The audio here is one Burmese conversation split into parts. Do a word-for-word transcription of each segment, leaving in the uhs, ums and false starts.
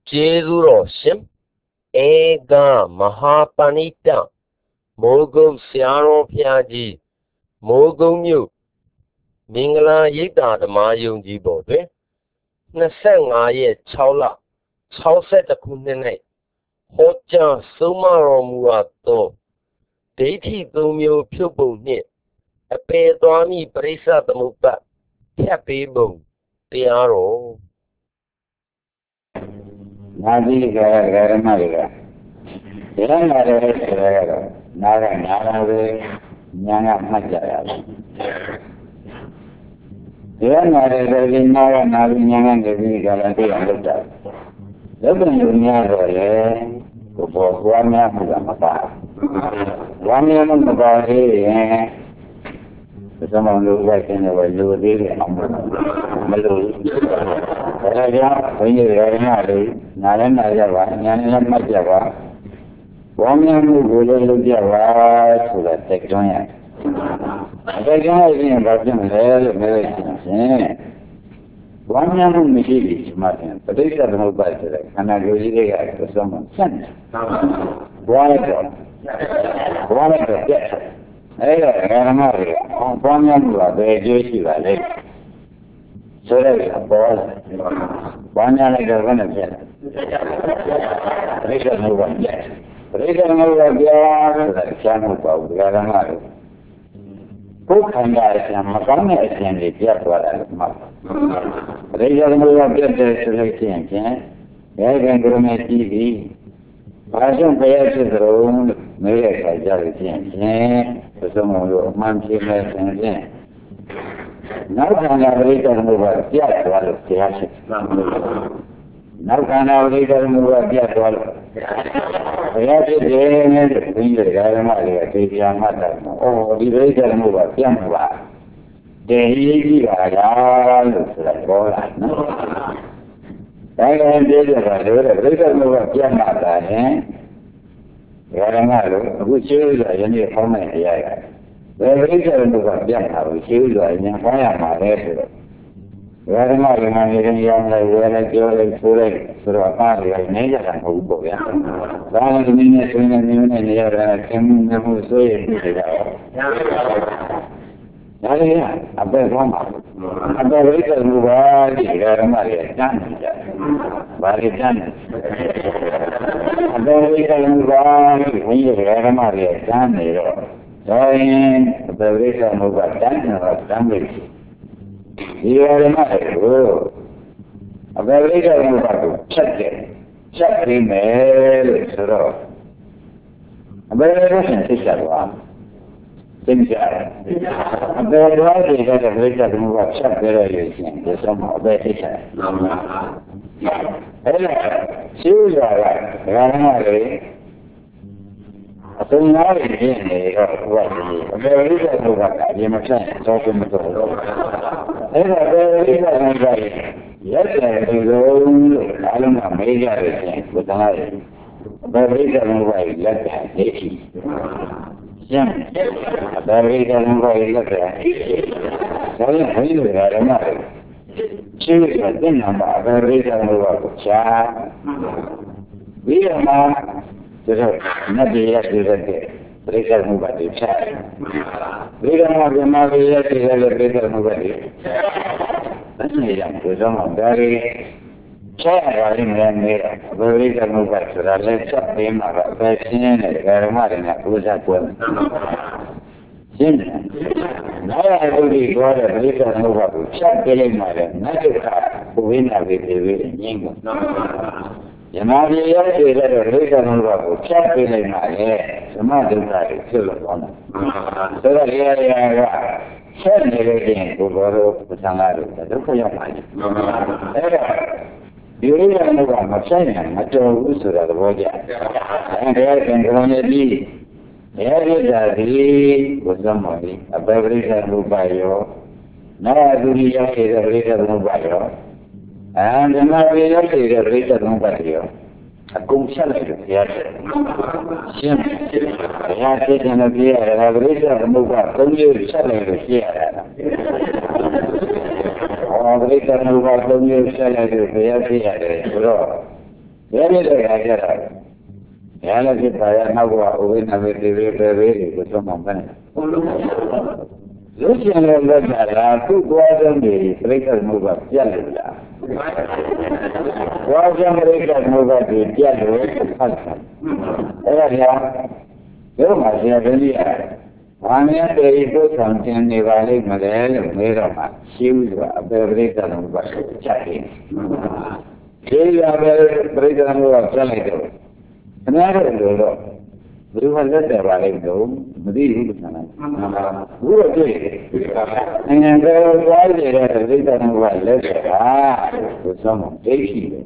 Jezuro Shim Ega Mahapanita Mogo Siaro Piaji Mogo Mu Mingla Yita the Mayung Jibo Nasanga ye Chaula Chau set the Kunene Hoja Sumaro Muato Deiti Dumio Pubu Nit A Pedwami Brisa the Muta Happy Boom Tiaro Nadi Gara Gara Mariga. Ilan ada Gara Naga Naga Nyanga Majaya. Ilan ada dari Naga Naga Nyanga dari Gara Gara. Lepas dunia boleh, kebuahannya mudah mata. Wanita muda ini, bersama manusia kini wajib diri malu. Kerana ini kerana ada, nalar ada apa, nalar macam apa. Wanita muda boleh jawa sudah teknonya. Teknonya ini macam mana? Macam Wanita mesti macam, betul tak mubah tu. Karena jodoh dia bersama sen. Wanita, wanita. Eh, kerana apa? Wanita muda berjodoh juga. Sudah apa? Wanita lagi kerana dia. Mereka muda dia. Mereka muda dia. Siapa muda kerana dia. Bukan dari makan yang dia buat makan. Mereka muda dia dari seleksi yang ya yang bermain T V. Pasang bayar terus mereka jadi yang bersama mancing yang Narkan mereka muda dia buat dia. Narkan mereka muda dia buat. Ya jadi ini kerana mereka tidak makan. Oh, mereka muda dia muda. Jadi ada sudah bola. Saya dia ada mereka muda dia makan. Kerana aku cakap ini komen ya. Mereka muda dia tahu cakap ini apa yang Kerana mereka yang lain jual surat surat apa ini jangan hubung ya. Kalau ini ini ini ini ya, kami namun suai tidak. Jadi apa yang apa mereka buat kerana mereka jangan balik jangan. Apa mereka buat ini kerana mereka jangan. Jadi apa mereka buat jangan jangan. Ia adalah itu. Apa mereka yang berlaku? Cakap, cakap email, suruh. Apa mereka yang siapa? Tinggal. Apa mereka yang mereka yang berlaku? Cakap mereka yang bersama mereka. Ada siapa yang ada? Atau nak ini buat ini. Apa mereka yang berlaku? Dia macam satu betul. Era very very yes, I don't know, maybe I think, but I very very like that. Yeah, very very like that. So I don't know. She was a thing about very very like that. We are not not the yes, we Mereka muda dia. Mereka muda dia tidak mereka muda dia. Ini yang bersama dari saya kali mereka mereka muda sudah lecak lima persen negara mana pusat pun. Jadi, saya beri kepada mereka muda pusat pilih mana mereka bukan lagi pilih nyinggung. Jemaah dia tidak mereka muda pusat pilih mana. Semua juga selesai. Setelah dia yang saya negeri baru bersama itu, itu punya mana? Dia yang muda macamnya macam usul ada wajah. Dia yang kerana di, dia dari bersama ini. Apa mereka lupa yo? Nara dunia kita mereka lupa yo. And jemaah dia tidak mereka lupa yo. Aku salah itu ya. Siapa? Ya kita nak dia ada berita muka, kami salah itu ya. Oh berita muka kami salah itu ya dia. Bro, Very good. Reality Paya Nava, Uvinava, Devi, with some of them. Lucian Ladara, two thousand breakers move up, Yalla. Thousand breakers move up with Yalla. Area, you must have really. One year there is something Nivali Madel, Mirama, Shiv, a breaker move up, chatting. They are breaker move up, Yalla. Another we will let the valley go, the who are doing and why they are written well, let it ah, with some taking.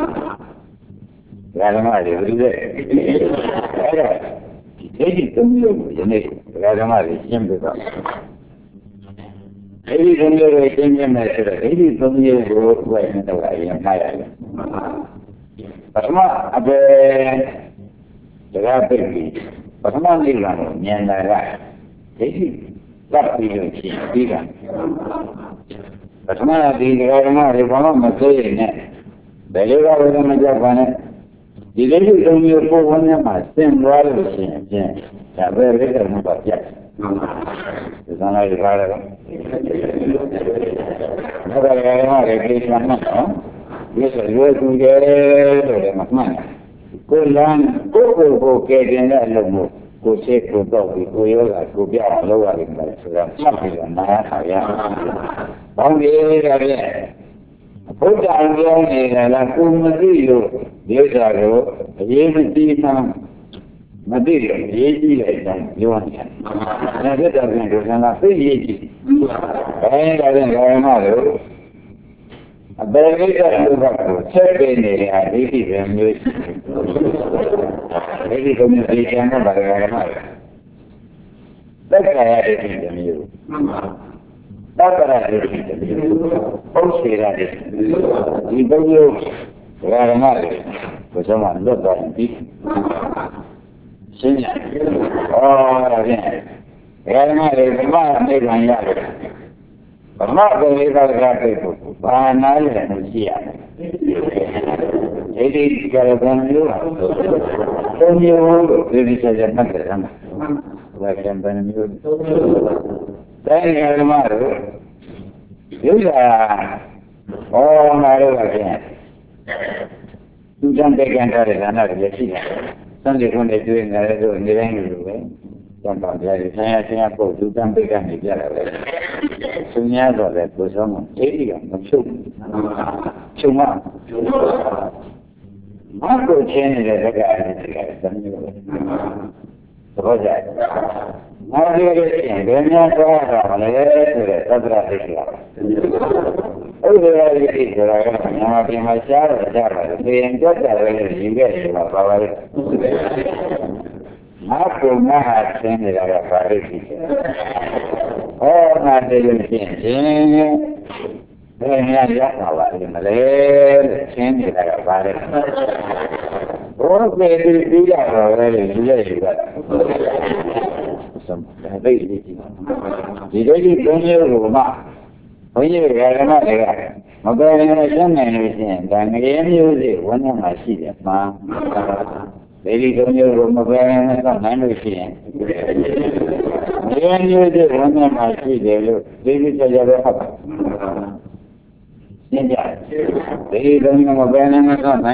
Radamari every day. Take it to you, Radamari, simple. Maybe when you're waiting a method, maybe from you go away in the way in my island. But not a rapidly, but not even in that. This is what we do, even. But not the Radamari, one of my saying, the Leva with a Japan. The lady only for one of my same rather the same, yes. That very little about yes. It's not like rather. Never a great one, yes, I will to get a man. Go land, go go go get in that look. Go check for dog, go yoga, go be all over in my something on my area. Only area. Put down and I put material. These are the material, eighty like you want. And I get up into an eighty. And I didn't have another. A very good check in the eighty and maybe communication by another. That's why I didn't in you. That's what I did. Also, that is. You don't use Radamari for someone look at me. Senior. Oh, again. Radamari is not made on yard. But not the way that people. By an island, see it. It is Caravan, you are. Don't you hold it? This is a matter. Like I'm then Radamari, you are all married again. You don't take another another decision. Sunday when they're doing that, they're doing the language. Sometimes they're saying, I go to them begin to get away. So now that goes on. eighty of them, two. Two months. Marco changed the guy. Suppose that. Now you're getting when you're going to other things. Oh, there are the people I am my child, they enjoy that you get it. Marco Mahat sent it out of Paris. Oh, not the thing. Then I got out in the lane, send it out of Paris. Oh, they do that already. Some very the lady when you when you get another mobile and everything, then again use it when you might see it, ma. Lady when you mobile and everything. Again use it when you might see it, lady tell you what. Lady when you mobile and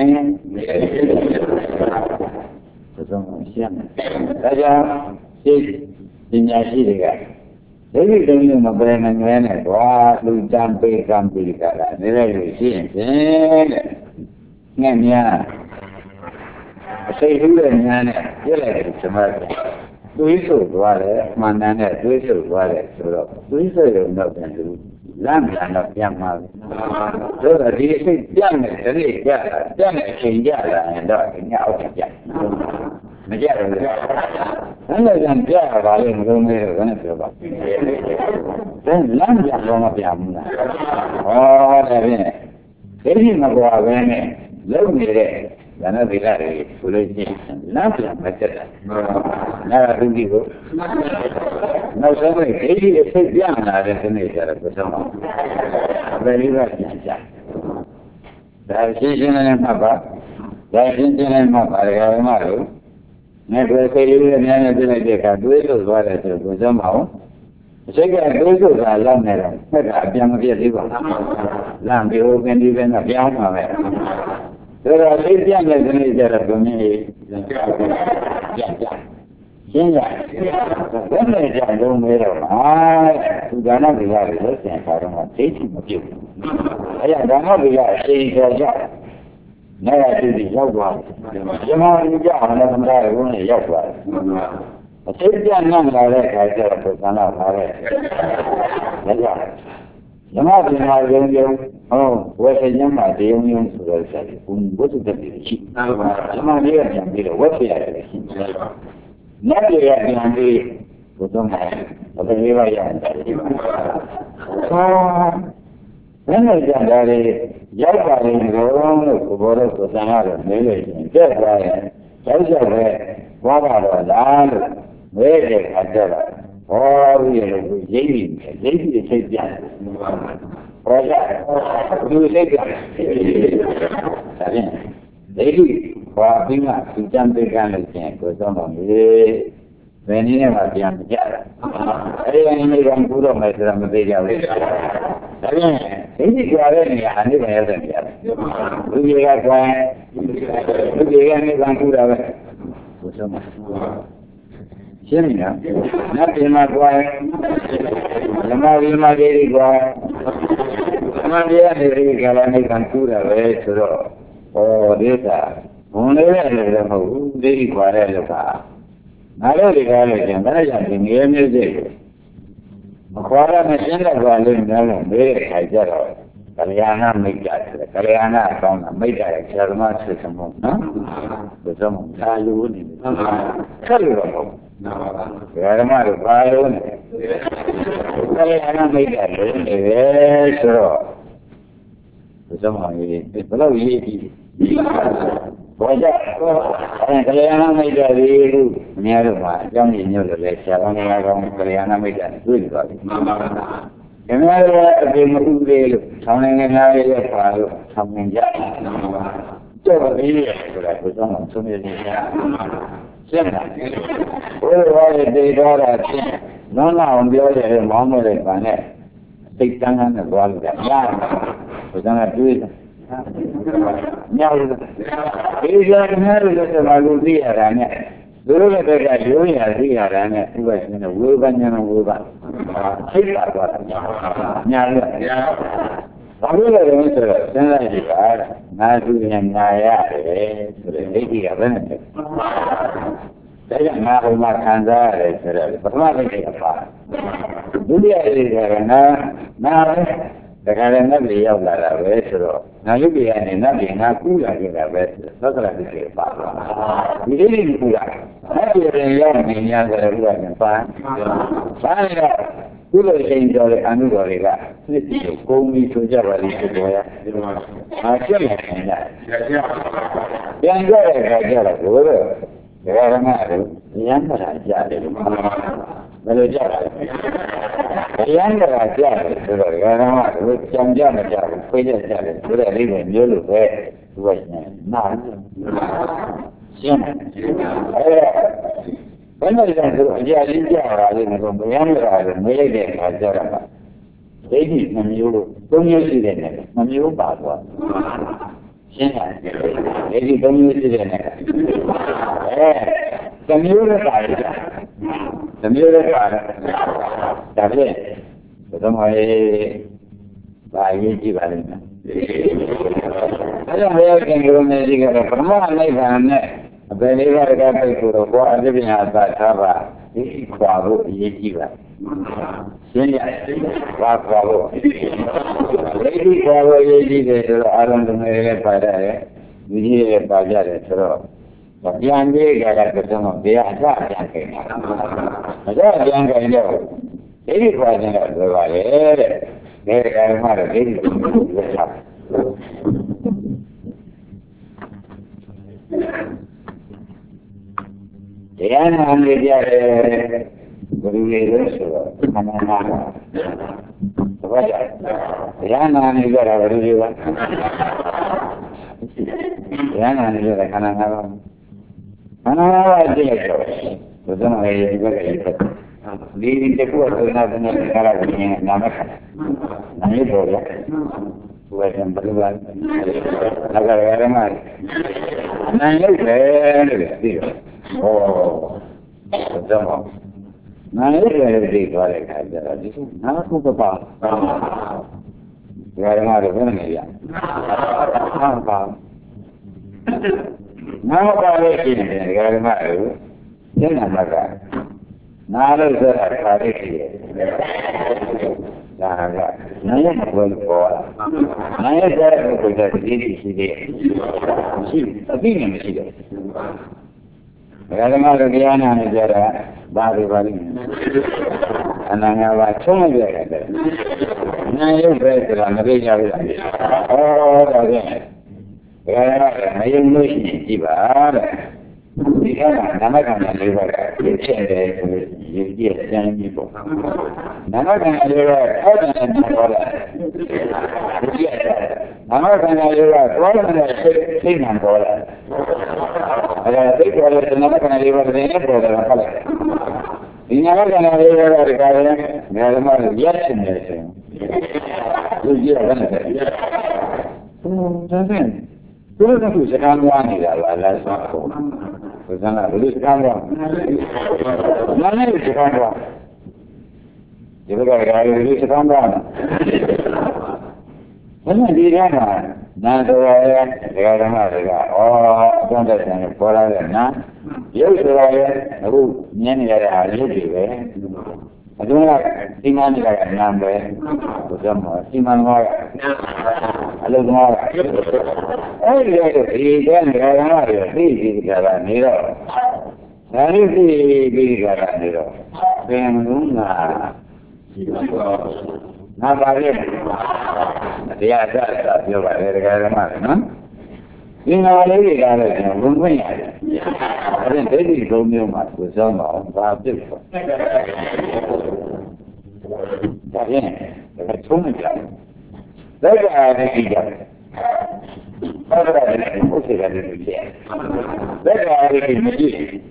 everything. In Yashiga. Every time you know, when and when it was, you jump a company, never see it. Nanya. Say, who and Nana, you like it to murder. Do you so water, Manana, do you so water, so do you so nothing to do? Lamb and of young mother. So that he said, young, young, young, young, and dog, and young. Unless I'm there, I didn't go near the Venezuela. Then land is one of them. Oh, that is. They didn't go away. Love me there. Then I'll be there. Land is better. Never do you go. No, somebody, eighty is so young, I didn't need that for someone. Very well, the decision in Papa. ဒါရှင်းရှင်းလေးမှပါတယ်ဓမ္မတို့နဲ့တွေ့ခေရည်နဲ့နဲ့ပြလိုက်တဲ့အခါတွေးလို့သွားတယ်ဆိုတော့ကြောက်မအောင်အစိတ်ကတွေးလို့သာလောက်နေတော့ဖက်ကအပြန်မပြည့်သေးပါဘူးလမ်းပြီးဟိုကင်းဒီပဲနဲ့ပြောင်းမှာပဲဒါတော့သိပြတဲ့ဒီနေ့ကျတော့ဘုံကြီးပြန်ပြန်ရှင်းရဘယ်နဲ့ကြောင့်လုံးမဲတော့ဟာသူဒါနကိစ္စတွေလို့ဆင်ထားတော့မှသိချင်မပြုတ်ဘူးအဲ့ဒါဒါနကိစ္စအချိန်ကျော်ကြနေရာတူတူရောက်သွားတယ်ဇမလူကြအောင်လည်းသမထရုံးနဲ့ရောက်သွားတယ်အသိပြန့်နှံ့လာတဲ့အခါကျတော့သံဃာပါပဲဒါကြောင့်ဇမပင်မာယုံယုံဟောဝေခေညမှာတယုံယုံဆိုတော့ဆက်ပြီးဘုံဘုသူတက်ပြီးရှိဇမလေးကပြန်ပြီးတော့ဝက်ပြရတယ်ရှိနတ်တွေကပြန်ပြီးဘုသုံးမှာဘယ်လိုလဲရတယ်ဟောဘယ်နဲ့ကြတာလဲရောက်ပါရင်တော့လို့ဘောတော့ကိုသံဃာတော့နေလို့ရှိရင်ကြက်သွားရင်ရောက်ရောက်ပဲဘွားကတော့လားလို့မဲတဲ့ခါကျတော့ဟောပြီးရလို့ရိပ်ပြီးရိပ်ပြီးစိတ်ပြတယ်ဟောရဘူးစိတ်ပြတယ်ဒါဖြင့်ဒိဋ္ဌိဟောပြီးမှသူကြံပေးကမ်းလို့ရှိရင်ကိုသောတော်ကြီးဘယ်နည်းနဲ့မှပြန်မကြတာအဲဒီအနေနဲ့ကကူတော့မယ်ဆိုတာမသိကြဘူးဒါဖြင့်ဒိဋ္ဌိကြွားတဲ့နေရာအနေနဲ့ရတယ်ပြရတယ်လူကြီးကကွာလူကြီးကနေကကူတာပဲကိုသောမှာရှင်းပြီနော်နတ်ပြည်မှာကွာဓမ္မဝိမာဒေရီကွာဓမ္မပြည်ကနေဒီကလာနေကကူတာပဲဆိုတော့ဟောဒီကဘုံလေးနဲ့လည်းမဟုတ်ဘူးဒေရီကွာတဲ့လောကငါတို့ဒီကားလို့ကျင်ဒါကြောင့်ဒီငရေမျိုးစိတ်မခွာရမရှင်းတဲ့ကွာလို့များလို့မေးတဲ့ခါကျတော့ကလျာဏမိတ်တာတယ်ကလျာဏအကောင်းတာမိတ်တာရဲ့ဆရာသမားဆွေသမုံနော်ဘုရားမသာလို့နေတယ်ဆက်လို့တော့နော်ဆရာသမားတို့ဘာလို့နေကလျာဏမိတ်တာလေဆိုတော့ဘုရားမကြီးဘယ်လိုရေးကြည့်ဘောကြအဲကလျာဏမိတ်တာဒီလူအများတို့မှာအကြောင်းရင်းမျိုးလို့လဲဆရာတော်များကောင်းကလျာဏမိတ်တာတွေ့ကြပါပြီမှန်ပါပါဒီမှာလည်းအပြင်မဥသေးလို့ဆောင်းနေငါးရဲ့ပါလို့ဆောင်းနေကြမှန်ပါပါကြောက်သေးတယ်ဆိုတာဘုရားမှာသုံးရည်နေတာရှင်းလားဘုရားရဲ့တေတော်တာချင်းလုံးဝအောင်ပြောတယ်မောင်းမဲ့ကံနဲ့စိတ်တန်းတန်းနဲ့သွားလို့ရတယ်ဘုရားကတွေးတယ်ညောက်လို့ဒီကြမ်းနဲ့လည်းဆက်လို့သိရတာနဲ့သူတို့ရဲ့ဘက်ကရိုးရသိရတာနဲ့ဥပ္ပဒေနဲ့ဝေဘညာနဲ့ဝေဘသိတာတော့ညာလို့ဘာလို့လဲဆိုတော့စဉ်းစားကြည့်ပါငါသူညာညာရတယ်ဆိုတဲ့ဒိဋ္ဌိကဘယ်နဲ့လဲဒါကြောင့်ငါဟိုမှာခံစားရတယ်ဆိုတော့ပထမဒိဋ္ဌိကပါဒုတိယဒိဋ္ဌိကနာနာပဲဒါကြတဲ့နတ်ပြည်ရောက်လာတာပဲဆိုတော့ငါရုပ်ပြည်ကနေနတ်ပြည်ငါကူးလာခဲ့တာပဲဆိုတော့သက္ကရာတိတွေပါသွားဒီဒိဋ္ဌိကူးလာနတ်ပြည်ရင်ရောက်နေ냐ဆိုတော့ဥပဒေပါပါနေတော့ကုသိုလ်ရှင်ကျော်တဲ့အနုတော်တွေကနှစ်တည်းကိုကုန်းပြီးဆိုကြပါလိမ့်ဆိုတော့အားကျက်နေတယ်ပြန်ကြတဲ့အခါကျတော့ဘုရားဒကာရမတို့ဉာဏ်မသာကြားတယ်လို့ဘယ်လိုကြားလဲဉာဏ်မသာကြားတယ်ဆိုတော့ဒကာရမတို့ကြံကြမကြဘူးဖိကြကြတယ်ဆိုတဲ့လေးတွေမျိုးလို့ပဲသူကနာရှင်းအဲဘယ်လိုလဲဆိုတော့အကြလေးကြားတာလေးကတော့ဉာဏ်မသာလို့မေးလိုက်တဲ့အခါကျတော့ဒိဋ္ဌိနှမျိုးလို့သုံးမျိုးရှိတယ်နဲ့နှမျိုးပါသွားရှင်းတယ်ဒီသုံးမျိုးရှိတယ်နဲ့အဲသမျိုးလည်းပါတယ်သမျိုးလည်းပါတယ်ဒါဖြင့်ဘယ်တော့မှဘာရေးကြည့်ပါလိမ့်မယ်အဲဒါလည်းခင်ဗျားတို့ဒီကတော့ပရမနိဗ္ဗာန်နဲ့အပယ်လေးပါးကပိတ်ကိုတော့ဘောအသိပညာသာထားပါဒီခွာဖို့အရေးကြီးပါရှင်းရဘာခွာဖို့ဒီခွာဖို့အရေးကြီးတယ်ဆိုတော့အာရုံတွေလည်းပါရတယ်ဒီကြီးလည်းပါကြတယ်ဆိုတော့ပြန်ပြီးကြတာကတော့တရားအစပြန်ခဲ့တာအစပြန်ခဲ့တော့ဒီဒီခွာခြင်းတော့ပြောပါလေတဲ့ဒီကံမှာတော့ဒီဒီကိုပြောတာတရားနာနေကြတယ်ဘယ်လိုလဲဆိုတော့မနာနာဘာကြတရားနာနေကြတာဘယ်လိုလဲရဟန္တာနေတဲ့ခန္ဓာ၅ပါးခန္ဓာ၅ပါးအကျင့်လိုက်တော့ဘုရားမလေးဒီဘက်ကရေးဖတ်ဒီတကူအထုနာတဲ့ကာရဝိညာဉ်နာမခန္ဓာနာမည်ပေါ်ရဘယ်ကံဘယ်လိုလဲနာဂရရမနာရုပ်ပဲလို့သိတော့ဟောဘုရားမနာရုပ်ပဲသိသွားတဲ့အခါကျတော့ဒီနာခုပပဒီရမတော့ဘယ်နဲ့ရဟာပါနာမပါလို့ရှိရင်ဒီရမကိုဉာဏ်နာမကနာလို့ဆိုတာခါတိရှိတယ်ဒါကနာရဘယ်ပေါ်လာနာရတဲ့ပုဂ္ဂိုလ်ကဒီဒီရှိတယ်ရှိအသိဉာဏ်မရှိတယ်ဒါကမှတော့တရားနာနေကြတာဘာလို့ပါလဲအနန္တဘာချုံးလိုက်ရတယ်နာရုပ်ပဲဆိုတာမသိကြဘူးလားဩဒါကဒါကမယုံလို့ရှိရင်ကြည့်ပါတဲ့ဒီကနာမခန္ဓာလေးပါးကဖြစ်တယ်ဆိုရင်ရည်ကြည်စမ်းပြီးပေါ့နာမခန္ဓာလေးပါးအောက်တယ်နဲ့ပေါ်လာဒီကနာမခန္ဓာလေးပါးပေါ်လာတဲ့စိတ်နဲ့ပေါ်လာအဲဒါသိပေါ်တဲ့နာမခန္ဓာလေးပါးတဲ့နဲ့ပေါ်လာတာဟုတ်လားဒီနာမခန္ဓာလေးပါးကဒီကလည်းငါတို့မှရက်နေတယ်ဆိုရင်လူကြီးကလည်းဟုတ်တယ်သူတို့ကစကားပြောနေတာလားလားဆိုတော့ဘုရားကဘယ်လိုစကားပြောနာမည်စကားပြောဒီဘက်ကကလည်းစကားပြောဘယ်နဲ့ဒီကမှာနာတော်ရဲ့ဒကာဓမ္မတွေကဩအသွန်တက်တယ်ပေါ်လာတဲ့နာရုပ်တော်ရဲ့အခုမြင်နေရတဲ့ဟာရုပ်တွေပဲအကျိုးကစီမံနေတာကနာပဲဘုရားမှာစီမံမှာအလုပ်သမားအဲ့ဒီလိုဒီကနေ့ကလည်းသိပြီးကြတာနေတော့ဒါလေးသိပြီးကြတာနေတော့သင်လုံးကနာပါလေတရားစတာပြောပါတယ်ဒကာဓမ္မတွေနော်ဒီနာလေးတွေကလည်းဝင်ခွင့်ရတယ်အဲ့ဒီဒိဋ္ဌိသုံးမျိုးမှာကိုစောင်းပါအောင်ဘာဖြစ်လဲဒါဖြင့်ဒါထုံးနေကြတယ်ဒါကအားဖြင့်ကြတယ်အဲ့ဒါလည်းဘုရားလည်းဖြစ်တယ်ဒါကအားဖြင့်မရှိ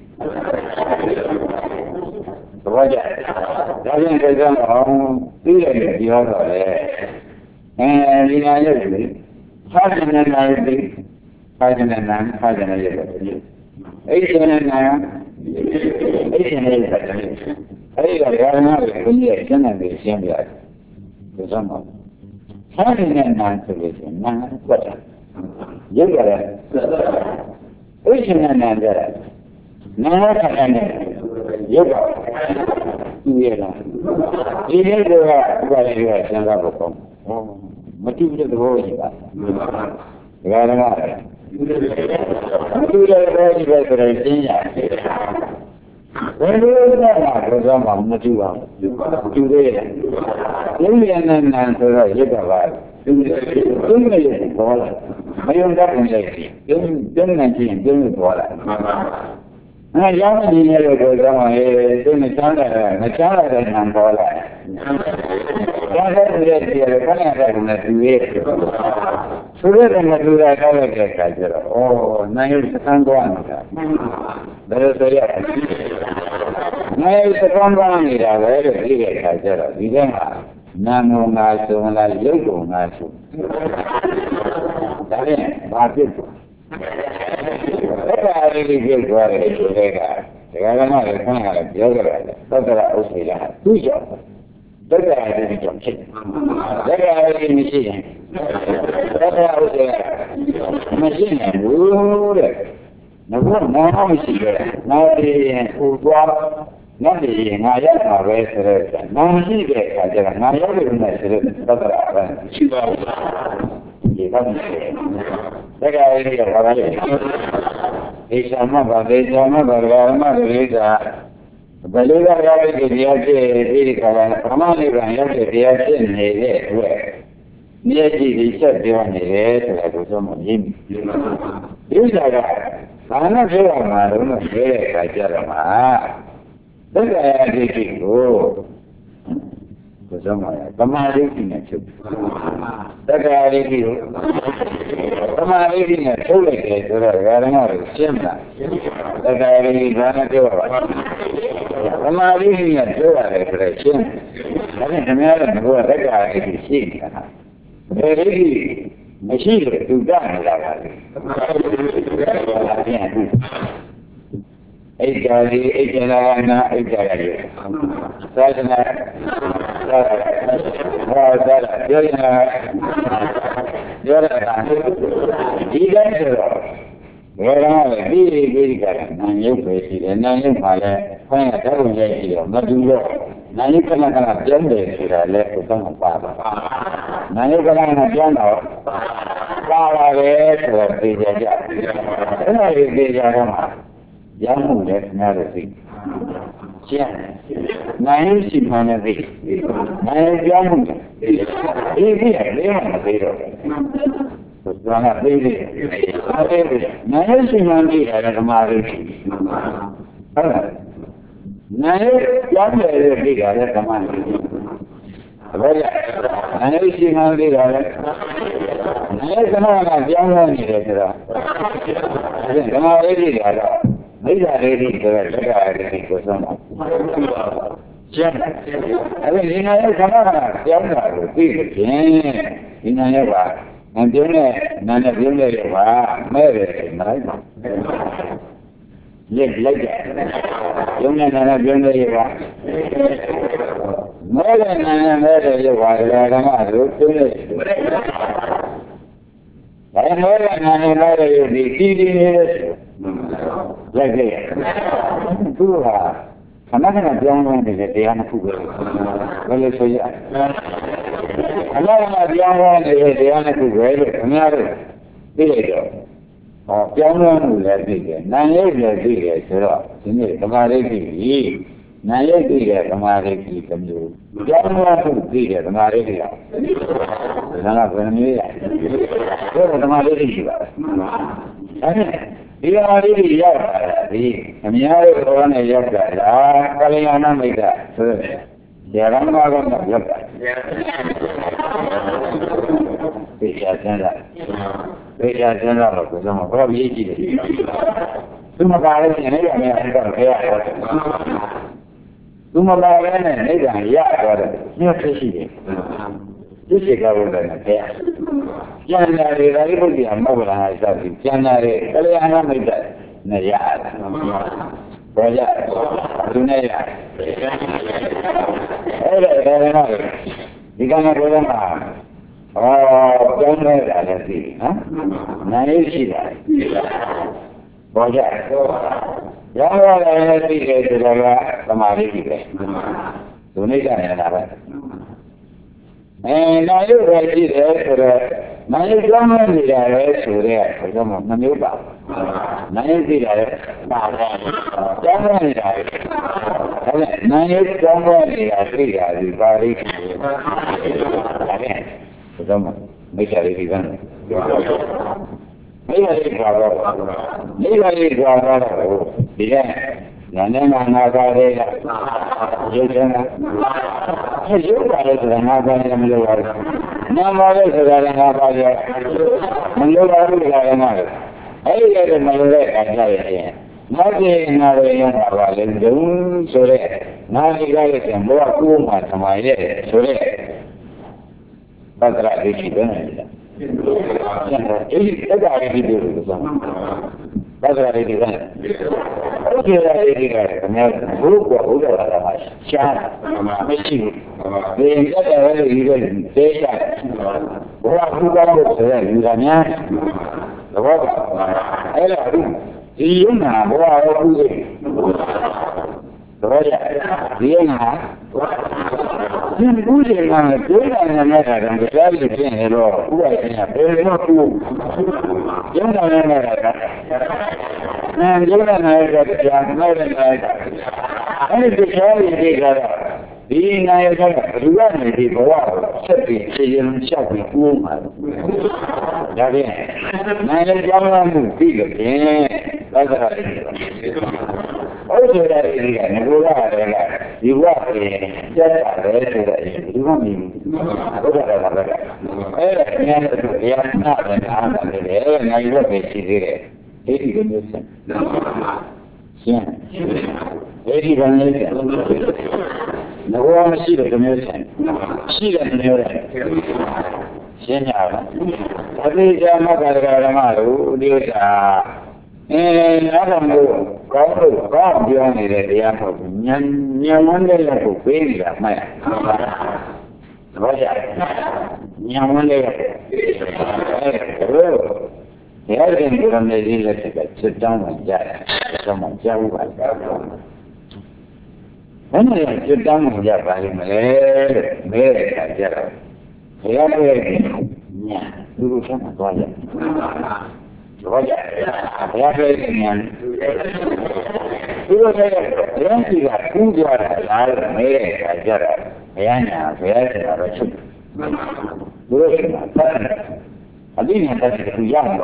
ဘောကြဒါဖြင့်ကြောင့်အောင်သိရတယ်ပြောတော့လေအဲဒီနာရုပ်လေသာသနာနာရုပ်လေသာသနာနာသာသနာရုပ်လေအဲ့ဒီနာနာအဲ့ဒီနာရုပ်လေအဲ့ဒီကရဟန်းတွေဘုရားကျမ်းစာတွေရှင်းပြတယ်ဘုရားမှာသာသနာနာဆိုလို့ရှိရင်နာကွက်တာရုပ်ရတယ်ဥစ္စာနာနာကြတာနာခန္ဓာနဲ့ရုပ်ပါသူရတာဒီလိုကဘာလဲကသံဃာဘုကောမတူတဲ့သဘောရှိပါဒကာဒကာမတူတဲ့သဘောရှိပဲဆိုရင်သိရဘယ်လိုလဲကဘုရားမှာမတူပါဘူးတူသေးတယ်ရုပ်ရည်နဲ့နာဆိုတော့ရုပ်ကပါသူသူ့ရဲ့ဘောလာမယုံတတ်ဘူးလေကျုံကျုံနေချင်းကျုံလို့ဘောလာအဲရောင်းနေရတဲ့ကိုယ်ကမှအဲသူနဲ့ချမ်းသာတယ်မချမ်းသာတဲ့နံပေါ်လာဒါလည်းဒီရဲ့ဒီရဲ့ခဏခဏနဲ့သူရဲ့သူရဲ့ကမတူတာကောက်ရတဲ့အခါကျတော့ဩနိုင်ရစကံသွားနေတာဘယ်လိုဆိုရနိုင်ရစကံသွားနေတာပဲလို့ဒီရဲ့အခါကျတော့ဒီကမှာနာမငါဆိုလားရုပ်ကိုငါဆိုဒါနဲ့ဘာဖြစ်လဲအဲ့ဒါလေးကြီးပြောသွားတယ်ဆိုတဲ့ကဒကာကမှလည်းခဏကလည်းပြောကြတယ်သတ္တရဥစ္စေလားသူ့ကြောင့်သတ္တရာလေးကြောင့်ဖြစ်တယ်သတ္တရာလေးမရှိရင်သတ္တရာဥစ္စေမရှိနိုင်ဘူးတဲ့ငါကမောင်းမရှိတယ်ငါဒီဟိုသွားငါဒီငါရမှာပဲဆိုတော့ငါရှိတဲ့အခါကျတော့ငါရောက်လို့နဲ့ဆိုတော့သတ္တရာပဲရှိပါဘူးဒီကနေ့တကယ်ကြီးကဘာလဲဒီသမဘာဒေသမဘာဂရမဒေတာဘယ်လိုကရတဲ့တရားဖြစ်ဒီကဘာပမာဏိကံရောက်တဲ့တရားဖြစ်နေတဲ့အတွက်မြဲကြည့်ပြီးဆက်ပြောနေတယ်ဆိုတာကိုကျွန်တော်ရင်းဒီဥစ္စာကဘာနဲ့ပြောရမှာလဲလို့ပြောတဲ့အခါကျတော့မှာသက္ကာယဒိဋ္ဌိကိုဘုကိုဆုံးပါလားသမာဓိနဲ့ချုပ်တက္ကရာရိတိကိုသမာဓိနဲ့ထုတ်လိုက်တယ်ဆိုတော့ဓမ္မကိုရှင်းတာတက္ကရာရိတိဘာနဲ့ပြောပါသမာဓိနဲ့ပြောရတယ်ဆိုတော့ရှင်းဒါနဲ့ဓမ္မရဲ့ဘုရားတက္ကရာရိတိရှိနေတာဘယ်ရိတိမရှိလို့သူတတ်နေတာပါလေအိတ်ကာရီအိတ်ကျနာနာအိတ်ကာရီသာသနာသာသာသာပြောရတာပြောရတာဒီတိုင်းဆိုတော့ဘယ်တော့မှပြီးပြီးပြီးကြတယ်နာယုတ်ပဲရှိတယ်နာယုတ်မှာလည်းခွင့်ရတဲ့ဘုံရဲ့ရှိတော့မတူတော့နာယုတ်ကလည်းကပြောင်းတယ်ဆိုတာလည်းဘုရားမပါပါနာယုတ်ကလည်းပြောင်းတော့ပါပါတယ်ဆိုတော့သိကြကြအဲ့ဒါကိုသိကြတော့မှာရမှုလည်းများလို့သိကျန်နိုင်ရှိမှလည်းသိနိုင်ပြောင်းမှုဒီဒီလေးမှမသိတော့ဘူးဘာသာသိတယ်အဲ့ဒီနိုင်ရှိမှသိတယ်ဓမ္မလေးဟုတ်လားနိုင်ပြောင်းတယ်လို့သိတာလည်းဓမ္မလေးဘာလဲနိုင်ရှိမှသိတာလည်းနိုင်ကနာကပြောင်းနေတယ်ဆိုတော့အဲ့ဒီဓမ္မလေးသိတာတော့မိစ္ဆာလေးတွေဆိုတော့လက်ကားလေးကိုဆုံးပါကျန်အဲ့ဒီဒီနာရဲ့ခန္ဓာကပြောင်းတာကိုသိတယ်ဖြင့်ဒီနာရဲ့ပါမပြောင်းနဲ့နာနဲ့ပြောင်းတဲ့ပါမဲ့တယ်မလိုက်ပါလက်လိုက်ကြပြောင်းနဲ့နာနဲ့ပြောင်းတဲ့ပါမဲ့တယ်နာနဲ့မဲ့တယ်ရပါဓမ္မတို့ပြောင်းတဲ့ဒါနဲ့မဲ့တယ်နာနဲ့မဲ့တယ်ဒီတည်တည်နေတဲ့လိုက်ခဲ့သူကခဏခဏပြောင်းနေတဲ့တရားနှစ်ခုပဲဘယ်လိုဆိုရအလားကပြောင်းနေတဲ့တရားနှစ်ခုပဲလို့ခင်ဗျားတို့သိလိုက်တော့ဟောပြောင်းလဲမှုလည်းသိတယ်နာယုတ်လည်းသိတယ်ဆိုတော့ဒီနေ့ဓမ္မရိပ်သိပြီနာယုတ်သိတယ်ဓမ္မရိပ်သိတစ်မျိုးပြောင်းလဲမှုသိတယ်ဓမ္မရိပ်သိတာဒါကဘယ်နည်းလဲဆိုတော့ဓမ္မရိပ်သိရှိပါအဲ့ဒီဟာလေးရောက်တာဒီအများကြီးဘောနဲ့ရောက်တာလားကလျာဏမိတ်ကဆိုရယ်ဇာရမကတော့ရောက်တာသိရစမ်းလားသိရစမ်းတော့ဘယ်တော့မှဘာရေးကြည့်တယ်သူမပါလဲနေရမယ်အဲ့တော့ခေရတော့သူမပါလဲနဲ့နေကရတော့တယ်ညှို့ဖြစ်ရှိတယ်ဒီစိတ်ကဘုရားနဲ့ခဲ့ကျန်တာတွေဒါလေးဘုရားမဟုတ်လားစသည်ကျန်တာတွေကလျာဏမိတ်နဲ့ရတယ်ဘောရသူနဲ့ရအဲ့ဒါဒါနဲ့ဒီကနေ့ဘုရားမှာဟောပြောင်းနေတာလည်းသိနော်နိုင်ရှိတာဘောရရောင်းရတယ်သိတယ်ဆိုတော့သမာဓိကြီးပဲသူနေကြနေတာပဲအဲနာယုပဲရှိတယ်ဆိုတော့နာယုကြောင်းနေကြတယ်ဆိုတော့ဘယ်တော့မှမမျိုးပါဘူးနာယုသိတယ်ပါတယ်ကြောင်းနေတာပဲဒါနဲ့နာယုကြောင်းနေတာသိတာဒီပါဠိဒါနဲ့ဘယ်တော့မှမိစ္ဆာရိတိကံမိစ္ဆာရိတိဘာတော့မိစ္ဆာရိတိဘာတော့ဒီကနာနဲ့ငါကားတွေကရုပ်တယ်အဲရုပ်ပါလို့ဆိုတာငါကားလည်းမလို့ပါဘူးနာမလို့ဆိုတာလည်းငါကားလည်းမလို့ပါဘူးကြာတယ်မှာအဲ့ဒီလည်းမလို့တဲ့အခါကျရင်နောက်ကျရင်ငါတွေရတာပါလေဒုံဆိုတဲ့ငါဒီကားရဲ့ဘောကကိုယ်မှာသမားရဲ့ဆိုတဲ့ပတ္တရာဒိဋ္ဌိပဲနေတာအဲ့ဒီအဲ့ဒါလေးတွေလို့ဆိုဘာသာရေးတွေကဘုရားရေးတွေကလည်းအများဘုရားဘုရားလာတာရှားမရှိဘူး။ဒီကတည်းကရေးတဲ့သေချာဘုရားဘုရားလို့ဆိုတဲ့လူကများတော့အဲ့ဒါဒီယုံနာဘုရားရောဘုရားတော့ရဒီယုံနာဒီဘုရားကပြောတာနဲ့လည်းတာတော့ကြားလို့ဖြစ်နေတော့ဘုရားကဘယ်လိုသူယုံနာနဲ့လည်းတာအဲယုံနာနဲ့လည်းကြားနေတယ်အဲ့ဒီကြားရည်တွေကတော့ဒီနိုင်ရတဲ့ဘုရားနဲ့ဒီဘဝကိုဆက်ပြီးခြေရင်လျှောက်ပြီးပိုးမှာဒါဖြင့်နိုင်ရကြောင်းမှုပြီးလို့ဖြင့်သက္ကရာ Also that area, Nagula, you walk in, just a very, you want me. Yes, not an answer, and I love it. eighty condition. Yeah. eighty condition. The one see the commission. See the commission. Senior. Every time I got a matter, these are. And I don't know. God, God, the only that the apple. Nyamonde la pupilla, my. Nyamonde. The other thing from the dealer sit down and jack. Someone tell you what. When I sit down and jack, I am very jack. The other way, yeah, you can call it. Roger, the other way, you will say, don't you have two daughters, I made a jar, Diana, the other. I didn't have to be young.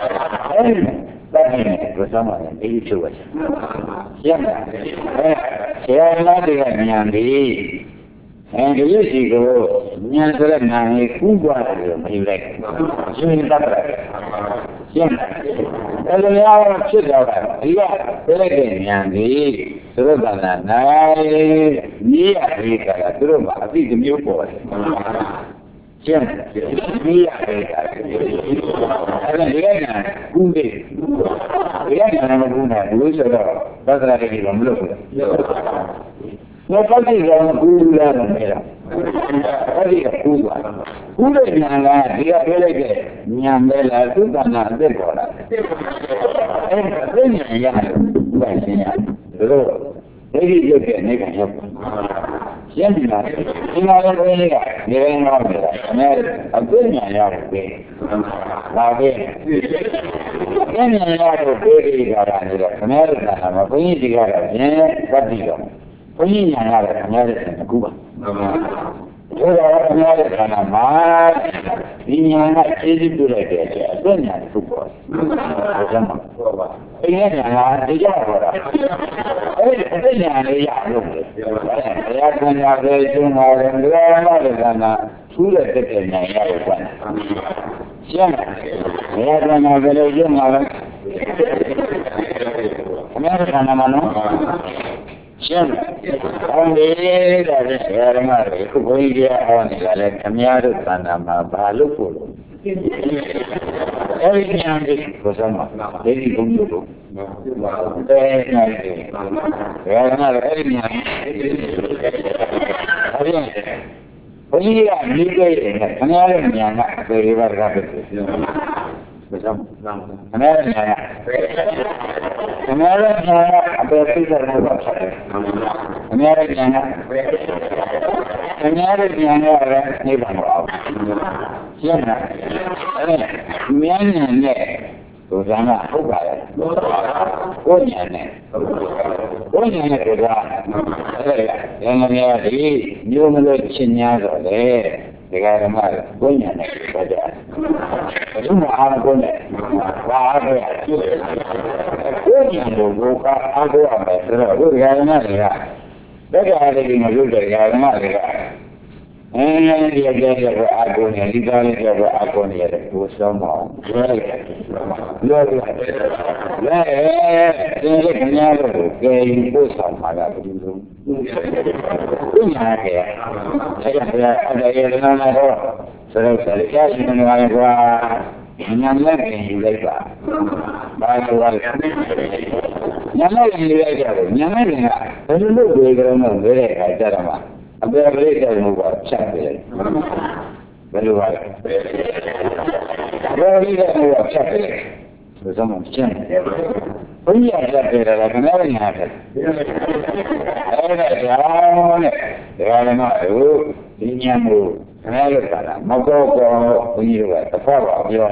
That was someone eighty two. Yeah, I'm not the and the years ago, Nyansaran and a Kuba, he like, doing that. Yeah, and the hour of shit out. Yeah, and the Surabana, near Rika, Truba, I think the new boy. Yeah, me, I don't get who did. We have never done lose it all. That's not even look. Nobody is on who learn it. What is a who? Who is not? We are very good. Nyambela, who are not the Gola. And then, yeah, very good, they can help. Yes, in our way, they are not there. A good man out of way. Now, then, I have a baby got on the America, I'm a police got a what do you? Police and have a medicine in Cuba. So, I have a man, in a easy to like it, a good man, football. Again, I have the Yara. Again, I have the Yara. Two of the things I have one. Siena, I have another religion. American, Amano. Siena, only that is very much who we are on the Camaro Panama Balupo. Everything on this was a very good. Very nice. Very nice. We are legal, American, very well rapid. American, American, American, American, American, Siena, men Rosanna, Ogni ogni cosa, e non è lì, io me l'ho insegnato lei, legare male, ogni anno che fa sono anche va a ogni anno lo fa a però lui legare male, legare di non legare male. And the idea of agony, the idea of agony was somehow. Look, they never gave you some mother. We are here. I don't know. So the cash in the Niagara, and I'm letting you later. By the way, you're not in the area, you're not in that. There's a little bit of a very high dilemma. A very little more champion. Very well. Very little more champion. So someone's champion. When you have that, like an alien habit. They are not a Indian America, Mogo, when you were the father of your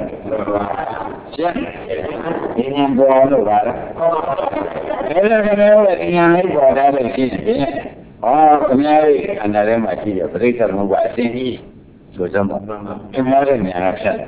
Indian born over. I don't know that Indian born ever seen. Oh, Mary, and I am a key of later move by Cindy. So someone, American action.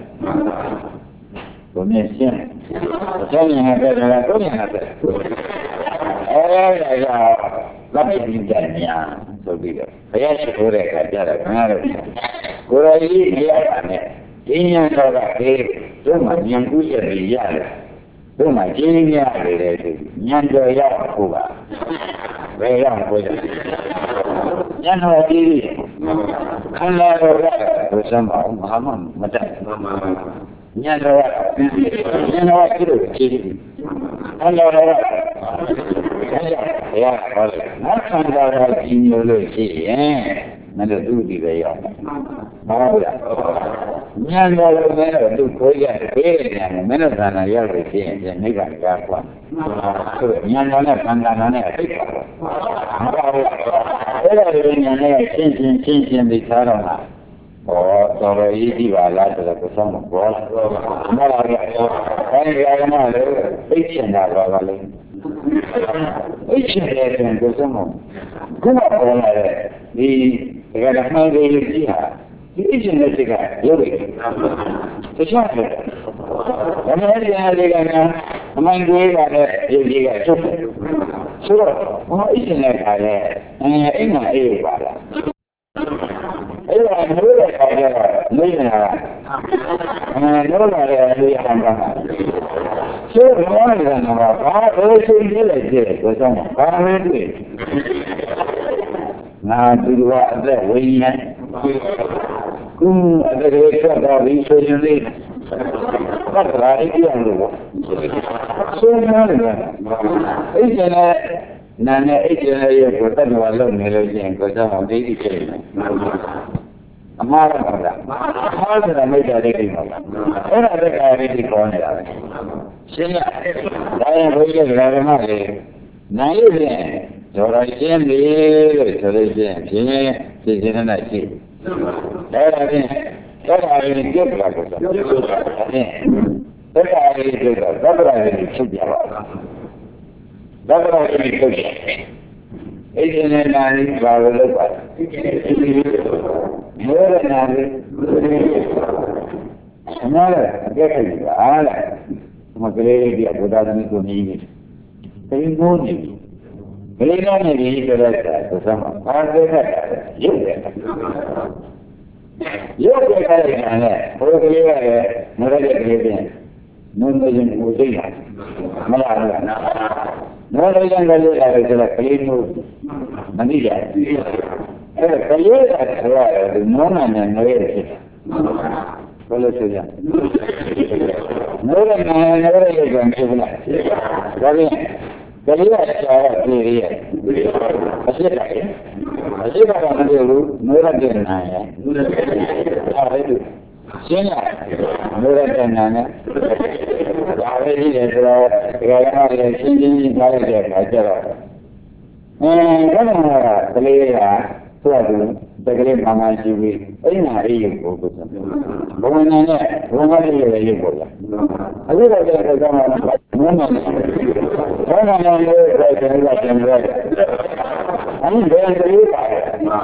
For me, Sin. Tell me, I better not go in at it. အဲဒါကလက်ပြင်းတဲ့ညာဆိုပြီးတော့ဘုရားရှိခိုးတဲ့အခါကျတော့ခဏတော့ကိုယ်တော်ကြီးနေရတာနဲ့ဒီညာတော့ကအေးတို့မှဉာဏ်ကူးချက်ပြီးရတယ်တို့မှကျင်းရရတယ်တဲ့ဉာဏ်တော်ရဖို့ပါဘယ်ရောက်ကိုကြဉာဏ်တော်ကြီးခန္ဓာတော်ကဘုရားမအောင်ဘာမှမတတ်ဉာဏ်တော်ကဉာဏ်တော်ကကြည့်လို့ကြည့်ခန္ဓာတော်ကဘုရားဟောတယ်ငါခန္ဓာတော်ကြီးညိုလို့ရှိရင်မလို့သူဒီပဲရောက်မဟုတ်လားဉာဏ်တော်လည်းသူကိုယ်ရပေးတယ်မင်းတို့ခန္ဓာရောက်လို့ရှိရင်နိဗ္ဗာန်ကကွာဆိုတော့ဉာဏ်တော်နဲ့ခန္ဓာတော်နဲ့အသိပါမဟုတ်ဘူးအဲ့ဒါလိုဉာဏ်နဲ့ရှင်းရှင်းရှင်းရှင်းသိထားတော့မှာဟောတော်တော်ကြီးကြည့်ပါလားဆိုတော့ကိုယ်ဆောင်ဘောလားမဟုတ်လားအဲဒီကမှလည်းသိချင်တာပါလေသိချင်တယ်ဆိုရင်ကိုယ်ဆောင်ခုနကပြောလာတဲ့ဒီဒီကမှန်တယ်ကြည့်ဟာဒီအကျင့်တဲ့စိတ်ကရုပ်ရည်တခြားတယ်။ဒါနဲ့ဒီဟာတွေကကအမှန်တွေးရတဲ့ရုပ်ကြီးကချုပ်တယ်။ဆိုတော့ဘာအကျင့်နဲ့ခါလဲအဲအိမ်မှာအေးပါလား။အဲ့ဒါမျိုးတဲ့ခါကျတော့နေနေတာအဲလို့လာတယ်လို့ရအောင်ပါ။ဆိုတော့ဘာလဲကတော့ဘာလို့ရှိနေလဲကြည့်ကိုဆောင်ဘာလဲတွေ့ငါသူကအသက်ဝိညာဉ်ကုအတကယ်ထွက်သွားပြီဆိုရင်လေဘာသာရေးပြန်လို့ဆိုနေတယ်အဲ့ဒီနဲ့နာနဲ့အဲ့ဒီနဲ့ရကိုတတ်တော်လုံးနေလို့ချင်းကိုကြောင့်ဒိဋ္ဌိဖြစ်နေအမှားတော့ဟုတ်လားအမှားဆိုတာမိစ္ဆာဒိဋ္ဌိမဟုတ်လားအဲ့ဒါတက္ကရာဒိဋ္ဌိခေါ်နေတာပဲရှင်းလားဒါရင်ဘုရားဓမ္မလေးနိုင်လို့ဖြင့်တော်တော်ရှင်းပြီလို့ဆိုလို့ရှိရင်ဖြင့်ရှင်းရှင်းနဲ့ရှိတယ်ဒါဖြင့်သက်သာရေးပြုတ်လာကြတယ်ဖြင့်သက်သာရေးပြုတ်တာသဗ္ဗရာရေးဖြစ်ကြပါသဗ္ဗရာရေးပြုတ်တယ်အဲ့ဒီနဲ့နာရီဘာလို့လုပ်ပါလဲမေရနာရီအမှားလဲအကျက်ကြီးအားလားမကလေးကြီးအဘုရားသမီးကိုနေနေတိန်ကိုနေကလေးသားနဲ့ဒီဆိုတော့ဆိုစမ်းပါအားသေးတဲ့ရုပ်တယ်ရုပ်တဲ့ခိုင်းတယ်ဘုရားကလေးကလည်းမရတဲ့ကလေးပြင်နုံနေရင်ကိုသိတာမလားလားနော်ရတဲ့ကလေးကလည်းဆိုတော့ကလေးမျိုးမသိကြဘူးအဲ့ကလေးကဆိုတော့နုံနာနဲ့နွေးတယ်ဘယ်လိုဆိုရနွေးတဲ့နာနဲ့နွေးတဲ့ကံဖြစ်လာဒါပြင်ကလေးကရှားတဲ့ပြည်ရဲ့အဖြစ်တယ်အဖြစ်ကတော့မသိဘူးနွေးရတဲ့နာရဲ့အဲ့ဒါရှင်းလားနွေးရတဲ့နာနဲ့ဒါပဲရှိတယ်ဆိုတော့ဒီကရမလေးရှင်းရှင်းရှင်းထားလိုက်တဲ့အခါကျတော့အဲဒါကကလေးကသူ့အတူတကလေးမှန်မှန်ရှိပြီးအိမ်မှာအေးရုပ်ကိုကိုယ်ဘုံနဲ့နဲ့ဘုံကလေးရဲ့ရုပ်ကိုလားအခုတော့တဲ့ကမှဘုံနဲ့ဘုံနဲ့လည်းပဲကျန်ရကျန်ရအဲ့ဒီဘယ်ကလေးပါ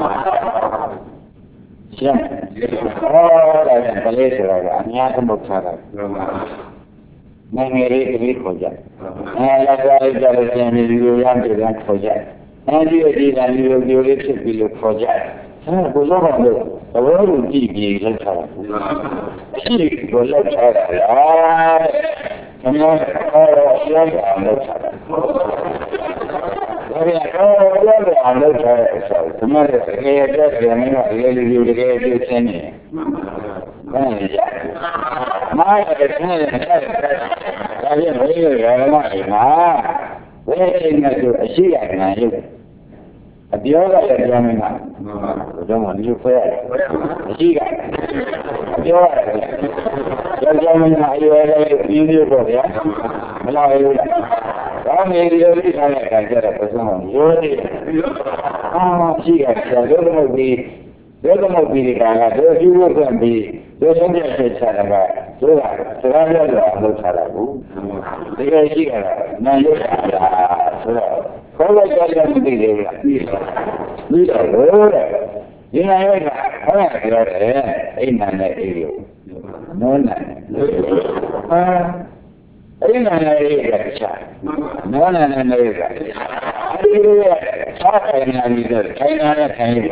ရှင်းဟောဒါကလေးဆိုတော့အများသမုတ်ထားတာငယ်ငယ်လေးကလေးခေါ်ကြအဲလည်းကြားလိုက်ကြလို့ကျန်နေဒီလိုရမ်းတယ်ခေါ်ကြအဲဒီအဒီကလူမျိုးလေးဖြစ်ပြီးလို့ခေါ်ကြတယ်အဲဘုရားကလည်းသဘောတူကြည့်ပြီးလက်ထားတာရှိကိုလက်ထားတာလားဆံတော်အော်ရောက်အောင်လက်ထားတာဒါပြန်အော်ရောက်အောင်လက်ထားတဲ့ဆိုသမီးရဲ့တကယ်ကြက်တယ်မင်းကတကယ်လူမျိုးတကယ်ပြည့်စင်နေဘယ်နဲ့ရမားရဲ့ဆင်းရဲတဲ့ဒါပြန်ဘယ်လိုရမလဲငါဘယ်အိမ်ကဆိုအရှိရခံရုပ်အပြောကလည်းပြောမင်းကတော့မှဒီဖဲအရှိကအပြောရတယ်ပြောပြောမင်းကအရွယ်လေးပြင်းပြပေါ့ဗျာမလားဘူးလားဒါမေဒီလိုလေးထားတဲ့အခါကျတော့ပစံရိုးနေအာရှိကဆရာတို့ကပြီးတို့ကပြီးဒီကကတို့ပြုဖို့ပြန်ပြီးတို့ဆုံးဖြတ်ချက်ချတာကတို့ကစကားပြောတော့အလုပ်ချတာဘူးတကယ်ရှိကြတာနာရုပ်တာဆိုတော့ခေါ်လိုက်ကြတယ်မသိသေးဘူးလားပြီးတော့ပြီးတော့လို့တဲ့ဒီနာရုပ်ကဟောရပြောတယ်အိမ်နာနဲ့အေးရုပ်နောနာဟာအိမ်နာနဲ့အေးကတခြားနောနာနဲ့အေးကတခြားစားခိုင်းနေတယ်ခိုင်းနေတဲ့ခိုင်းပါ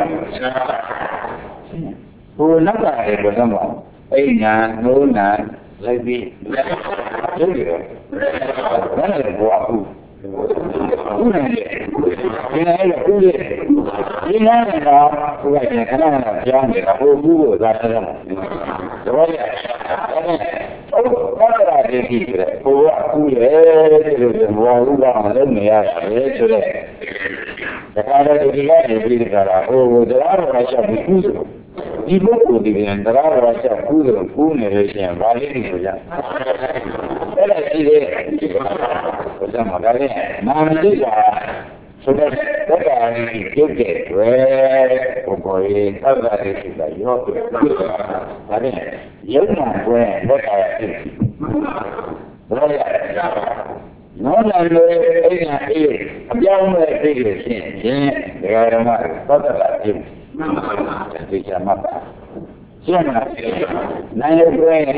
ဟိုနောက်ကလည်းဘယ်တော့မှအိညာနိုးနာလိုက်ပြီးရုပ်ရယ်ဘယ်နဲ့ဘောအခုဦးနေတယ်ဒီနေ့လည်းဦးတယ်ဒီနေ့ကတော့ဘုရားရှင်ခဏခဏပြောင်းနေတာဟိုဘူးကိုသာတယ်တော့ရတယ်ဟုတ်ဘာသာရေးကြည့်တယ်ဘုရားအခုလေလို့ဘောဦးကလည်းမရတယ်ဆိုတော့ဒါကြတော့ဒီကနေပြီးကြတာဟိုတရားတော်ကချက်ပြီးဦးဆိုဒီဘုက္ခုဒီကံတရားတော်ကချက်ဦးဆိုဦးနေလို့ရှိရင်ဗာလိနေဆိုကြအဲ့ဒါရှိတယ်ဘုရားမှာလည်းနာမည်ကဆိုတော့ဒါကလည်းပြုတ်တယ်ဝဲဘုကိုယ်သတ်တာတွေရှိတာရောတယ်ဒါနဲ့ရုပ်နာကွဲလက်ကာဖြစ်ဘာလဲနော်လည်းအဲ့ဒါအေးအပြောင်းမဲ့သိလို့ရှိရင်ဒီကရမသတ်တာဖြစ်ဒီချမှာပါရှင်းလားနိုင်ရကွဲ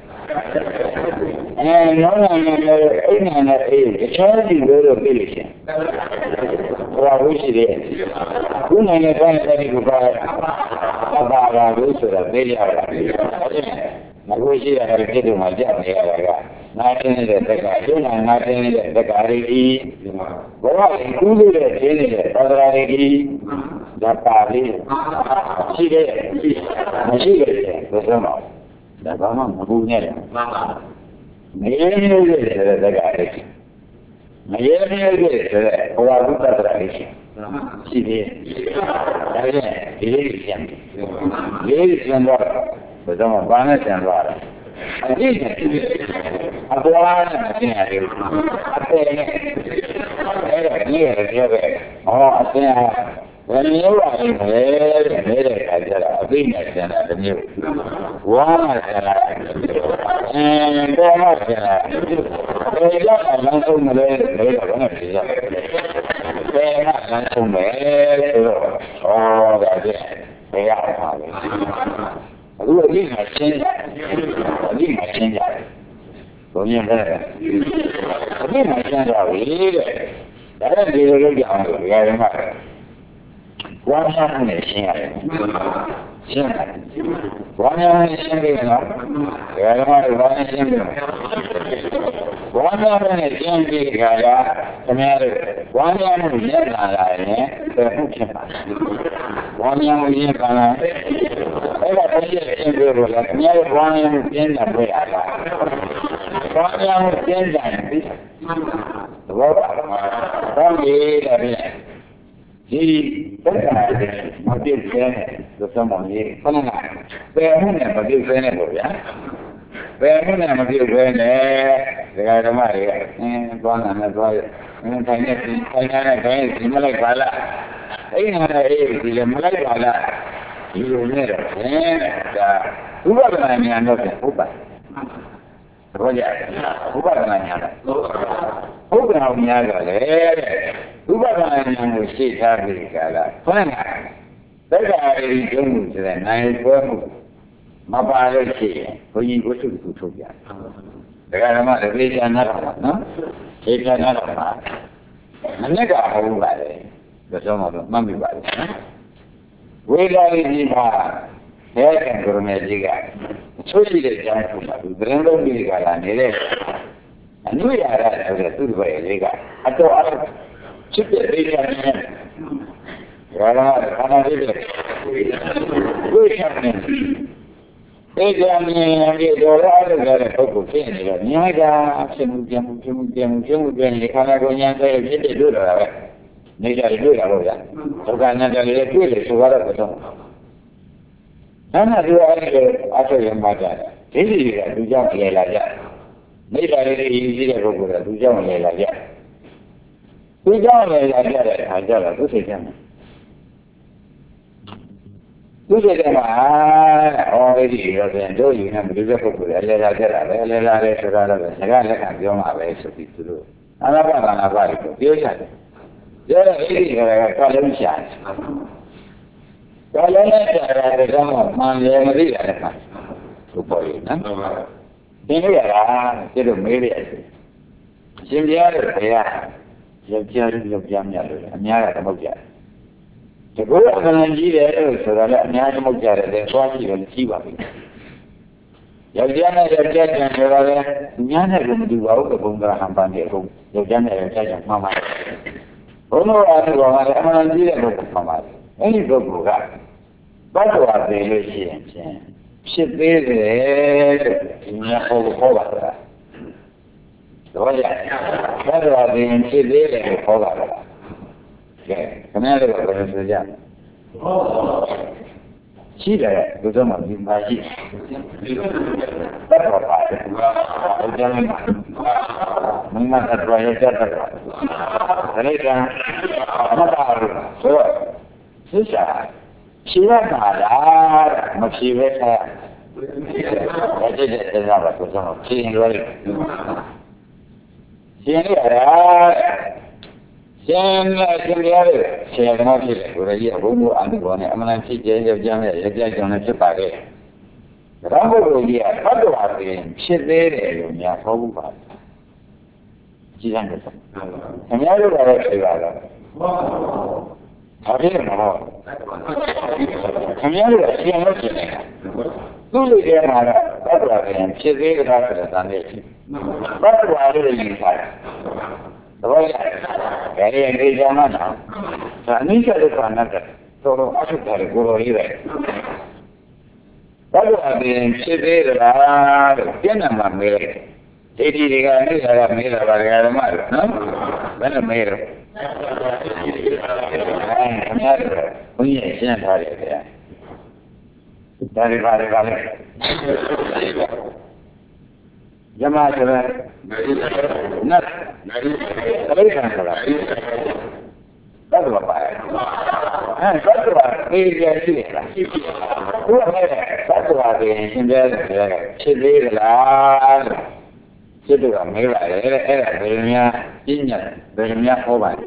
အဲနော်လည်းအဲ့ဒါနဲ့အေးတခြားစီလို့တော့ပြလို့ရှိရင်ဟောဝိရှိတယ်ခုနိုင်တဲ့တိုင်းတိုင်းကပါပါပါလို့ဆိုတာသိရတာမကိုရှိရတယ်ဖြစ်လို့မှကြောက်နေရတာကနားတင်းနေတဲ့တက္ကရုံနာနားတင်းနေတဲ့တက္ကရီကြီးဘဝကိုကူးလို့တဲ့ရှင်းနေတဲ့သာသနာရီကြီးဒါပါလေးရှိတယ်မရှိတယ်ဘယ်လိုလဲဒါကမှမကူနဲ့မှန်ပါမရင်းနေတဲ့တက္ကရီကြီးမရင်းနေတဲ့ဆိုတဲ့ဘဝဘုဒ္ဓတရားကြီးရှိတယ်ဒါနဲ့ဒီလေးပြန်လေးပြန်တော့ဘယ်တော့မှဘာနဲ့ပြန်သွားတာအကြည့်အပွားနဲ့မသိရတယ်အပေနဲ့အဲ့ဒါကြီးရတယ်ပဲဟောအပင်ဘယ်မျိုးပါလဲနေတဲ့ခါကျတော့အပိနဲ့ကျန်တာတစ်မျိုးဝါမှာကျန်တာအင်းတော့မှကျန်တာဘယ်ရောက်လမ်းဆုံးမလဲလဲတော့ဘာနဲ့ပြရဘယ်ကလမ်းဆုံးလဲဆိုတော့ဟောဒါကျဘယ်ရောက်ပါလဲအခုအလိမရှင်းအလိမရှင်းကြတယ်ဘုံရင်လည်းအလိမရှင်းတော့ပြီတဲ့ဒါနဲ့ဒီလိုလုပ်ကြအောင်လို့ဒီကနေ့မှဝါမျက်နှာနဲ့ရှင်းရတယ်ရှင်းတယ်ဝါမျက်နှာနဲ့ရှင်းပြီနော်ဒီကနေ့မှဝါမျက်နှာရှင်းပြီဝါမျက်နှာနဲ့ရှင်းပြီခါကခင်ဗျားတို့ဝါမျက်နှာနဲ့ရက်လာလာရင်ဘယ်ဟုတ်ဖြစ်ပါလဲဝါမျက်နှာရက်လာလာအဲ့ဒါတည်းရှင်းပြီလို့လည်းခင်ဗျားတို့ဝါမျက်နှာရှင်းတာတွေ့ရတာဝါမျက်နှာရှင်းတယ်ပြီဘောပါဘောကြီးတယ်ဗျဒီဘက်ကမပြည့်စုံတဲ့လူသမောင်ကြီးခဏကဘယ်မှုနဲ့မပြည့်စုံနဲ့ပေါ့ဗျာဘယ်မှုနဲ့မပြည့်စုံနဲ့ဒကာဓမ္မတွေကအင်းသွားနာနဲ့သွားရအင်းထိုင်နေထိုင်နေတဲ့ခိုင်းဒီမလိုက်ပါလားအဲ့ဒီနဲ့အေးဒီလည်းမလိုက်ပါလားဒီလိုနဲ့တော့အင်းဒါဥပဒနာဉာဏ်တော့ဟုတ်ပါဘောကြဥပဒနာဉာဏ်တော့ဥပဒနာဉာဏ်တော့လေဥပဒနာဉာဏ်ကိုရှေ့ထားပြီးကြလားဘယ်နဲ့သက္ကာရီကျုံးမှုဆိုတဲ့နိုင်ပွဲမှုမပါလို့ရှိရင်ဘုန်းကြီးကိုစုစုထုတ်ပြတယ်။ဒါကဓမ္မတပိဋကနာတော့နော်။ဧကနာတော့ပါ။မနေ့ကဟုတ်ပါလေ။ဒါကြောင့်တော့မှတ်မိပါလေနော်။ဝေဒာရီကြီးမှာဘယ်ကံကြုံနေကြီးကချိုးရှိတဲ့အကြောင်းကိုသူသတင်းလုံးကြီးကလာနေတဲ့အနုရရဆိုတဲ့သူ့ဘယ်လေးကအတော်အချစ်တဲ့လေးရတယ်။ဒါကခန္ဓာလေးတွေဝိညာဉ်နဲ့ဒီကံမြင်ရတော့အားလည်းတဲ့ပုဂ္ဂိုလ်ဖြစ်နေတော့မြင်တာဖြစ်မှုပြန်မှုဖြစ်မှုပြန်မှုဖြစ်မှုပြန်နေခန္ဓာကိုယ်ဉာဏ်တဲ့ဖြစ်တဲ့တွေ့တော့တာပဲနေကြတယ်တွေ့တာလို့ဗျာဒုက္ခနဲ့တည်းလည်းတွေ့တယ်ဆိုတော့တော့နာနာဒီအားလည်းအဆွေရမှာကြတယ်ဒီလိုကသူကြောင့်လေလာကြနေတာလေးရည်ကြီးတဲ့ပုဂ္ဂိုလ်ကသူကြောင့်လေလာကြသူကြောင့်လေလာကြတဲ့အခါကျတော့သူစိတ်ထဲမှာသူစိတ်ထဲမှာအော်အဲ့ဒီရောပြန်တို့ယူနေမလို့တဲ့ပုဂ္ဂိုလ်လည်းလေလာကြတာပဲလေလာတယ်ဆိုတာတော့ငါကလက်ခံပြောမှာပဲဆိုပြီးသူတို့အနာပါနာပါလို့ပြောကြတယ်ပြောတဲ့အဲ့ဒီကကလုံးရှာတယ်ကလုံးနဲ့ရှာတာကတော့မှန်တယ်မသိတာလည်းမှန်သူပေါ်ရနော်သင်ရတာကျတော့မေးရတယ်ရှင်ပြရတယ်ဘယ်ရယောက်ျားလူယောက်ျားများလို့အများကသမုတ်ကြတယ်တကူအမှန်ကြီးတယ်လို့ဆိုတာလည်းအများသမုတ်ကြတယ်လေသွားကြည့်လို့ကြည့်ပါပြီယောက်ျားနဲ့ယောက်ျားကျန်ဆိုတာလည်းညာနဲ့လည်းမတူပါဘူးဘုံကဟန်ပန်းနေအကုန်ယောက်ျားနဲ့ယောက်ျားကျန်မှန်ပါတယ်ဘုံတော်အားလုံးကလည်းအမှန်ကြီးတဲ့ဘုံမှန်ပါတယ်အဲ့ဒီဘုံကဘတ်တော်ပေလို့ရှိရင်ဖြင့်ဖြစ်သေးတယ်လို့ဒီမှာဟောဟောပါလားတော့ရဘတ်တော်ပင်ဖြစ်သေးတယ်လို့ဟောပါလားကဲခဏလေးတော့ဘယ်လိုဆိုကြလဲရှိတယ်ဘုရားမှာဒီမှာရှိဘတ်တော်ပါတယ်ဘုရားမင်းမမတ်တော်ရဲ့ကြတဲ့ဒါလေးကအမတားလို့ဆိုတော့သိစားဖြေရတာလားမဖြေပဲဆက်ဘာဖြစ်တဲ့တရားပါဆိုတော့ဖြေရင်လို့ဖြေရတာကျန်တဲ့တရားတွေဆရာတော်ဖြစ်တယ်ဘုရားကြီးကဘုံဘုအားတော်နဲ့အမှန်ဖြစ်ကျယောက်ျားနဲ့ယောက်ျားကြောင့်လည်းဖြစ်ပါလေ။ဒါဘုရားကြီးကဘတ်တော်ပင်ဖြစ်သေးတယ်လို့များဟောဘူးပါ။ကြည်ရတယ်။အများတို့ကတော့ဖြေပါတော့။ဘာဖြစ်လဲမဟုတ်။အများတို့ကဆရာတော်ဖြစ်နေတာ။သူ့လူတွေမှာတော့ဘတ်တော်ပင်ဖြစ်သေးတယ်ဆိုတာတန်နေရှိ။ဘတ်တော်လို့ယူထားတယ်။တော့ဘယ်ရည်ကြီးကြမှာနော်။ဒါအနိစ္စဒုက္ခအနတ္တတော်တော်အထုထားတယ်ကိုယ်တော်ကြီးပဲ။ဘာလို့အပြင်ဖြစ်သေးလားလို့ပြန်နမှာမေးတယ်။ဒီဒီတွေကနေလာတာမေးတာပါဓမ္မလို့နော်။ဘယ်နဲ့မေးတော့အဲအများကြီးဘုန်းကြီးရှင်းထားတယ်ဗျာ။ဒါတွေပါလေပါလေ။ယမဆိုတဲ့နတ်တိရစ္ဆာန်ဆိုတာသတ္တဝါပါအဲသတ္တဝါအေးရရှိတယ်လားသူကလည်းသတ္တဝါကိုရှင်းပြတယ်ဖြစ်သေးလားဖြစ်တော့မေးပါတယ်အဲ့ဒါဘယ်လိုများပြည့်ညတ်ဘယ်လိုများဟောပါ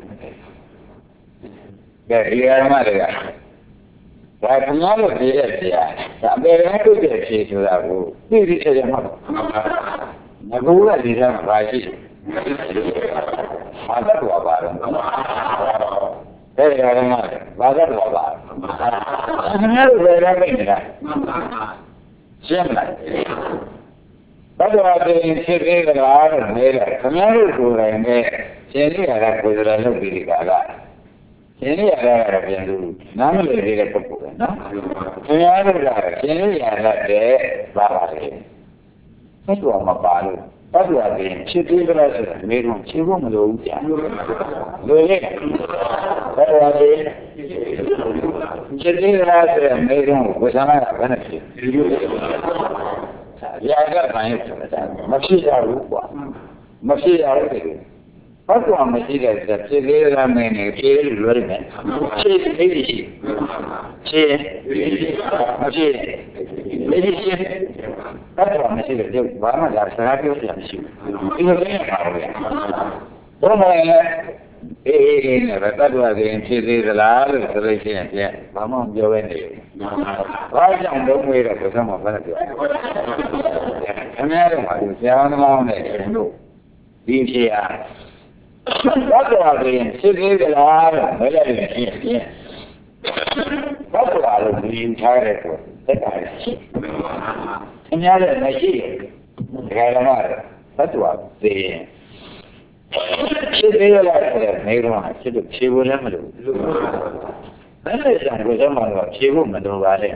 လဲကဲဒီအရမတွေကဒါခဏလို့ပြည့်တဲ့ဆရာဒါအပေရန်ထုတ်တဲ့ဖြေဆိုတာကိုသိပြီးချက်ချက်မှတ်ငကူကဒီထဲမှာပါရှိဘာသာတော်ပါတော့တဲ့ရရမှာဘာသာတော်ပါခဏလို့ပြည့်တဲ့နေတာရှင်းလားဘတ်တော်ပင်ဖြစ်သေးကြလားလို့မေးတယ်ခင်ဗျားတို့ကိုယ်တိုင်နဲ့ရှင်းရတာကိုယ်စရာလုပ်ပြီးဒီကလာရှင်းရတာကတော့ပြန်လို့နားမလည်သေးတဲ့ပုဂ္ဂိုလ်ပဲနော်ခင်ဗျားတို့ကရှင်းရတာတဲ့ဘာပါလဲဘတ်တော်မပါလို့ဘတ်တော်ပင်ဖြစ်သေးကြလားဆိုတော့မေးတော့ရှင်းဖို့မလိုဘူးကြာလိုလေဘတ်တော်ပင်ဖြစ်သေးကြလားဆိုတော့မေးတော့ဝိသနာကဘယ်နဲ့ဖြစ်ရာဂပိုင်းဆိုတာမဖြစ်ရဘူးကွာမဖြစ်ရဘူးဘတ်တော်မရှိတဲ့ဖြစ်သေးတာမင်းနဲ့ပြေးလို့လွယ်တယ်ဖြစ်သေးတယ်ရှိဖြစ်မဖြစ်နေရှိဘတ်တော်မရှိတဲ့ဘာမှဒါစကားပြောရမရှိဘူးဒီလိုလေးပါပဲဘုံမလည်းအေးအေးနဲ့ဘတ်တော်ကရင်ဖြစ်သေးသလားလို့ဆိုလို့ရှိရင်ပြန်ဘာမှမပြောဘဲနေဘာကြောင့်တော့မွေးတော့ဘယ်မှမပြောခင်ဗျားတို့ကဆရာသမားနဲ့တို့ဒီဖြေအားဘတ်တော်ကရင်ဖြစ်သေးသလားလို့မလဲလို့ရှိရင်ဘတ်တော်လို့ဒီထားတဲ့ကိုတက်တာရှိခင်ဗျားတို့မရှိတယ်ဒါကမှဘတ်တော်သိရင်ဖြစ်သေးရလားဆိုတော့နေတော့ဖြစ်လို့ဖြေဖို့လည်းမလိုဘူးဘယ်လိုကြောင့်ကိုယ်ကမှတော့ဖြေဖို့မလိုပါနဲ့